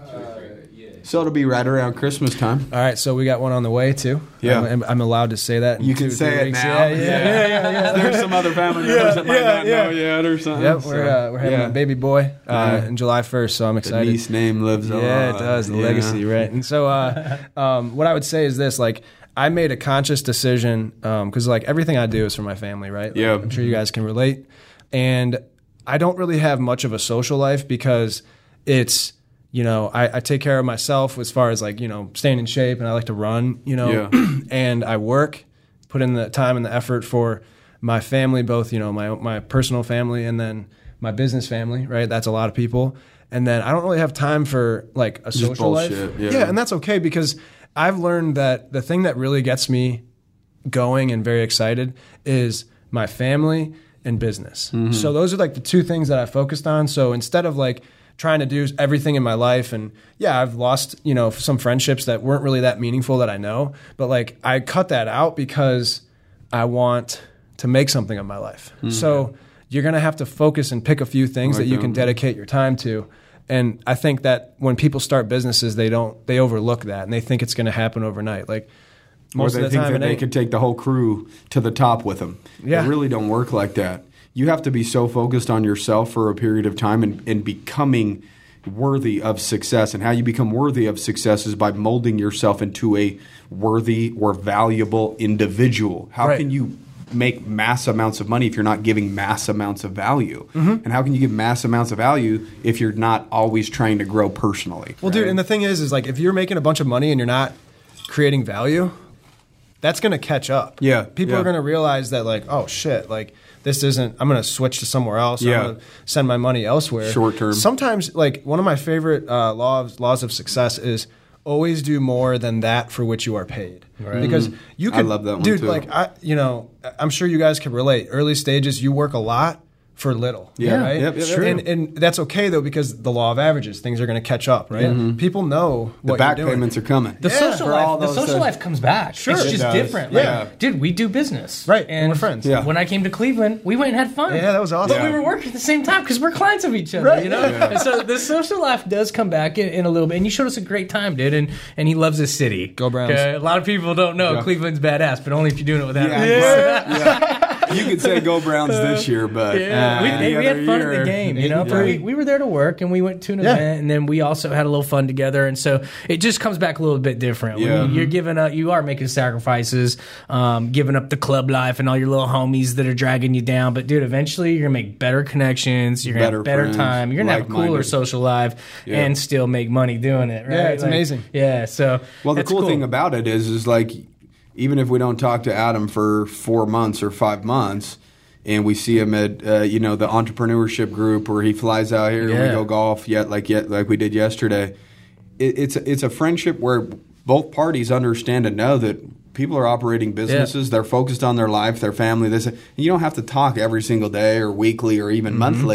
So it'll be right around Christmas time. All right, so we got one on the way too. Yeah. I'm, I'm allowed to say that. in You can two, say three it weeks. now. Yeah, yeah, yeah, yeah. yeah. There's some other family members that might yeah, not yeah. know yet or something. Yep, so, we're uh, we're having yeah. a baby boy uh, Yeah. in July first, so I'm The excited. niece name lives on. Yeah, it does. The Yeah. legacy, right? And so, uh, um, what I would say is this: like, I made a conscious decision because, like, everything I do is for my family, right? Like, Yeah. I'm sure you guys can relate. And I don't really have much of a social life because it's, you know, I, I take care of myself as far as like, you know, staying in shape, and I like to run, you know, Yeah. and I work, put in the time and the effort for my family, both, you know, my my personal family and then my business family, right? That's a lot of people. And then I don't really have time for like a social bullshit, life. yeah. And that's okay because I've learned that the thing that really gets me going and very excited is my family and business. Mm-hmm. So those are like the two things that I focused on. So instead of like trying to do everything in my life, and yeah, I've lost, you know, some friendships that weren't really that meaningful that I know, but like I cut that out because I want to make something of my life. Mm-hmm. So you're going to have to focus and pick a few things Like that you can that. dedicate your time to. And I think that when people start businesses, they don't, they overlook that and they think it's going to happen overnight. Like most or they of the think time, that it they ain't. could take the whole crew to the top with them. Yeah. It really don't work like that. You have to be so focused on yourself for a period of time and, and becoming worthy of success. And how you become worthy of success is by molding yourself into a worthy or valuable individual. How Right. can you make mass amounts of money if you're not giving mass amounts of value? Mm-hmm. And how can you give mass amounts of value if you're not always trying to grow personally? Well, dude, and the thing is, is like if you're making a bunch of money and you're not creating value, that's going to catch up. Yeah, People yeah. are going to realize that, like, oh shit, like this isn't. I'm going to switch to somewhere else. Yeah. I'm going to send my money elsewhere. Short term. Sometimes, like one of my favorite uh, laws laws of success is always do more than that for which you are paid. Right. Because you I could, love that one, dude. too. Like I, you know, I'm sure you guys can relate. Early stages, you work a lot for little. Yeah. Right. Yep, yep, yep. And and that's okay though because the law of averages, things are going to catch up. Right. People know The what back you're doing. payments are coming. The Yeah, social for all life, the those, social uh, life comes back. Sure. it's It just does. different. Like, Yeah. dude, we do business, Right, and we're friends. Yeah. When I came to Cleveland, we went and had fun. Yeah, that was awesome. But we Yeah. were working at the same time because we're clients of each other, Right. you know. And so the social life does come back in, in a little bit. And you showed us a great time, dude. And and he loves his city. Go Browns. Okay? A lot of people don't know Yeah. Cleveland's badass, but only if you're doing it without. Yeah, Yeah. yeah. You could say go Browns this year, but Yeah, uh, we, any hey, we had other fun year- at the game, you know. Yeah. But we, we were there to work, and we went to an Yeah. event, and then we also had a little fun together, and so it just comes back a little bit different. When Yeah. you, you're giving up, you are making sacrifices, um, giving up the club life and all your little homies that are dragging you down. But dude, eventually you're gonna make better connections, you're gonna Better have better friends, time, you're gonna have a cooler like-minded. social life, Yeah. and still make money doing it. Right? Yeah, it's amazing. Yeah, so Well, the that's cool, thing about it is, is like, even if we don't talk to Adam for four months or five months, and we see him at uh, you know the entrepreneurship group, or he flies out here and we Yeah. go golf, yet like yet like we did yesterday. It, it's a, it's a friendship where both parties understand and know that people are operating businesses. They're focused on their life, their family. This, and you don't have to talk every single day or weekly or even Mm-hmm. monthly.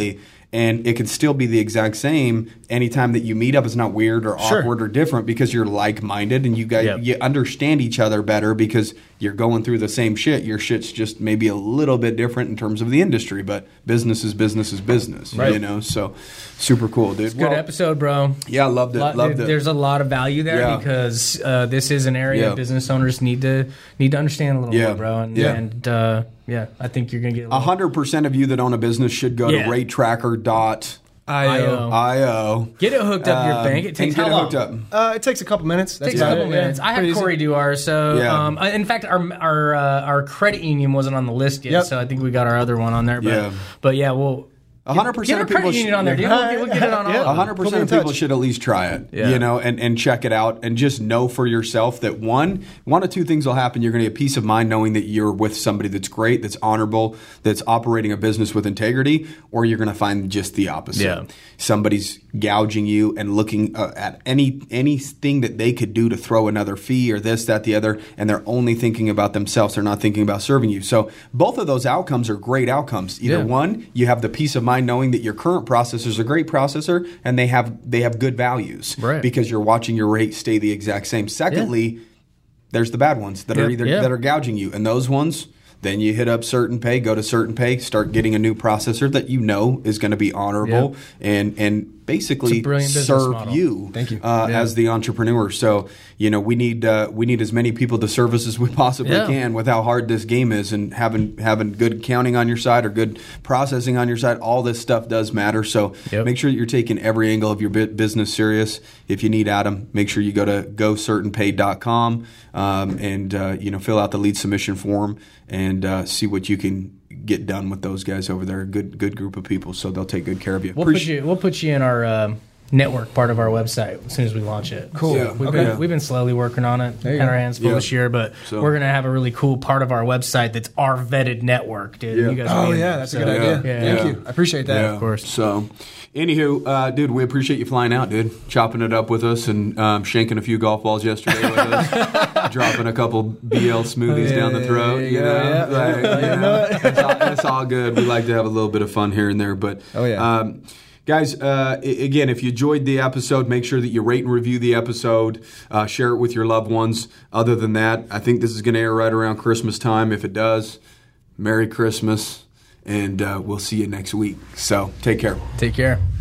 And it could still be the exact same anytime that you meet up. It's not weird or Sure. awkward or different because you're like-minded and you guys Yep. you understand each other better because you're going through the same shit. Your shit's just maybe a little bit different in terms of the industry, but business is business is business. Right. You know, so super cool, dude. Good episode, bro. Yeah, loved it. Lot- loved there- it. There's a lot of value there Yeah. because uh, this is an area Yeah. business owners need to need to understand a little Yeah. more, bro. And, Yeah. and uh, yeah, I think you're gonna get a A little hundred percent of you that own a business should go Yeah. to rate tracker dot I O. io. Get it hooked up to your Um, bank. It and takes get how it long? hooked up. Uh, it takes a couple minutes. That's Takes a about couple it. Yeah. minutes. I had Pretty easy. Corey do ours. So, Yeah. um, in fact, our our uh, our credit union wasn't on the list yet. Yep. So I think we got our other one on there. But, Yeah. but yeah, we'll A hundred get percent our of people credit should, union on there, dude. We'll, get- we'll get it on all. Yeah. of A them. hundred Put me percent in of people touch. should at least try it, Yeah. you know, and, and check it out, and just know for yourself that one, one of two things will happen. You're going to get peace of mind knowing that you're with somebody that's great, that's honorable, that's operating a business with integrity, or you're going to find just the opposite. Yeah. Somebody's gouging you and looking uh, at any anything that they could do to throw another fee or this, that, the other, and they're only thinking about themselves. They're not thinking about serving you. So both of those outcomes are great outcomes. Either Yeah. one, you have the peace of mind knowing that your current processor is a great processor and they have they have good values Right. because you're watching your rate stay the exact same. Secondly, there's the bad ones that are Yep. either Yeah. that are gouging you, and those ones. Then you hit up Certain Pay, go to Certain Pay, start getting a new processor that you know is going to be honorable Yep. and and basically It's a brilliant business serve model. you, Thank you. uh, Yeah. as the entrepreneur. So you know we need uh, we need as many people to service as we possibly Yeah. can with how hard this game is, and having having good accounting on your side or good processing on your side. All this stuff does matter. So Yep. make sure that you're taking every angle of your bu- business serious. If you need Adam, make sure you go to go certain pay dot com um, and uh, you know fill out the lead submission form and uh, see what you can get done with those guys over there. Good good group of people, so they'll take good care of you. We'll put Appreciate- you. We'll put you in our um, network part of our website as soon as we launch it. Cool. Yeah. We've, Okay. been, we've been slowly working on it. There you Had go. our hands full Yeah. this year, but So- we're gonna have a really cool part of our website that's our vetted network, dude. Yeah. You guys Oh will be in yeah, there. that's So- a good idea. Yeah. Thank Yeah. you. I appreciate that. Yeah, of course. So, anywho, uh, dude, we appreciate you flying out, dude. Chopping it up with us and um, shanking a few golf balls yesterday with us. Dropping a couple B L smoothies Yeah, down the throat, there you you know? go, yeah. Like, Yeah, you you know, know it. it's, all, it's all good. We like to have a little bit of fun here and there. But, Oh, yeah. um, guys, uh, i- again, if you enjoyed the episode, make sure that you rate and review the episode. Uh, share it with your loved ones. Other than that, I think this is going to air right around Christmas time. If it does, Merry Christmas. And uh, we'll see you next week. So take care. Take care.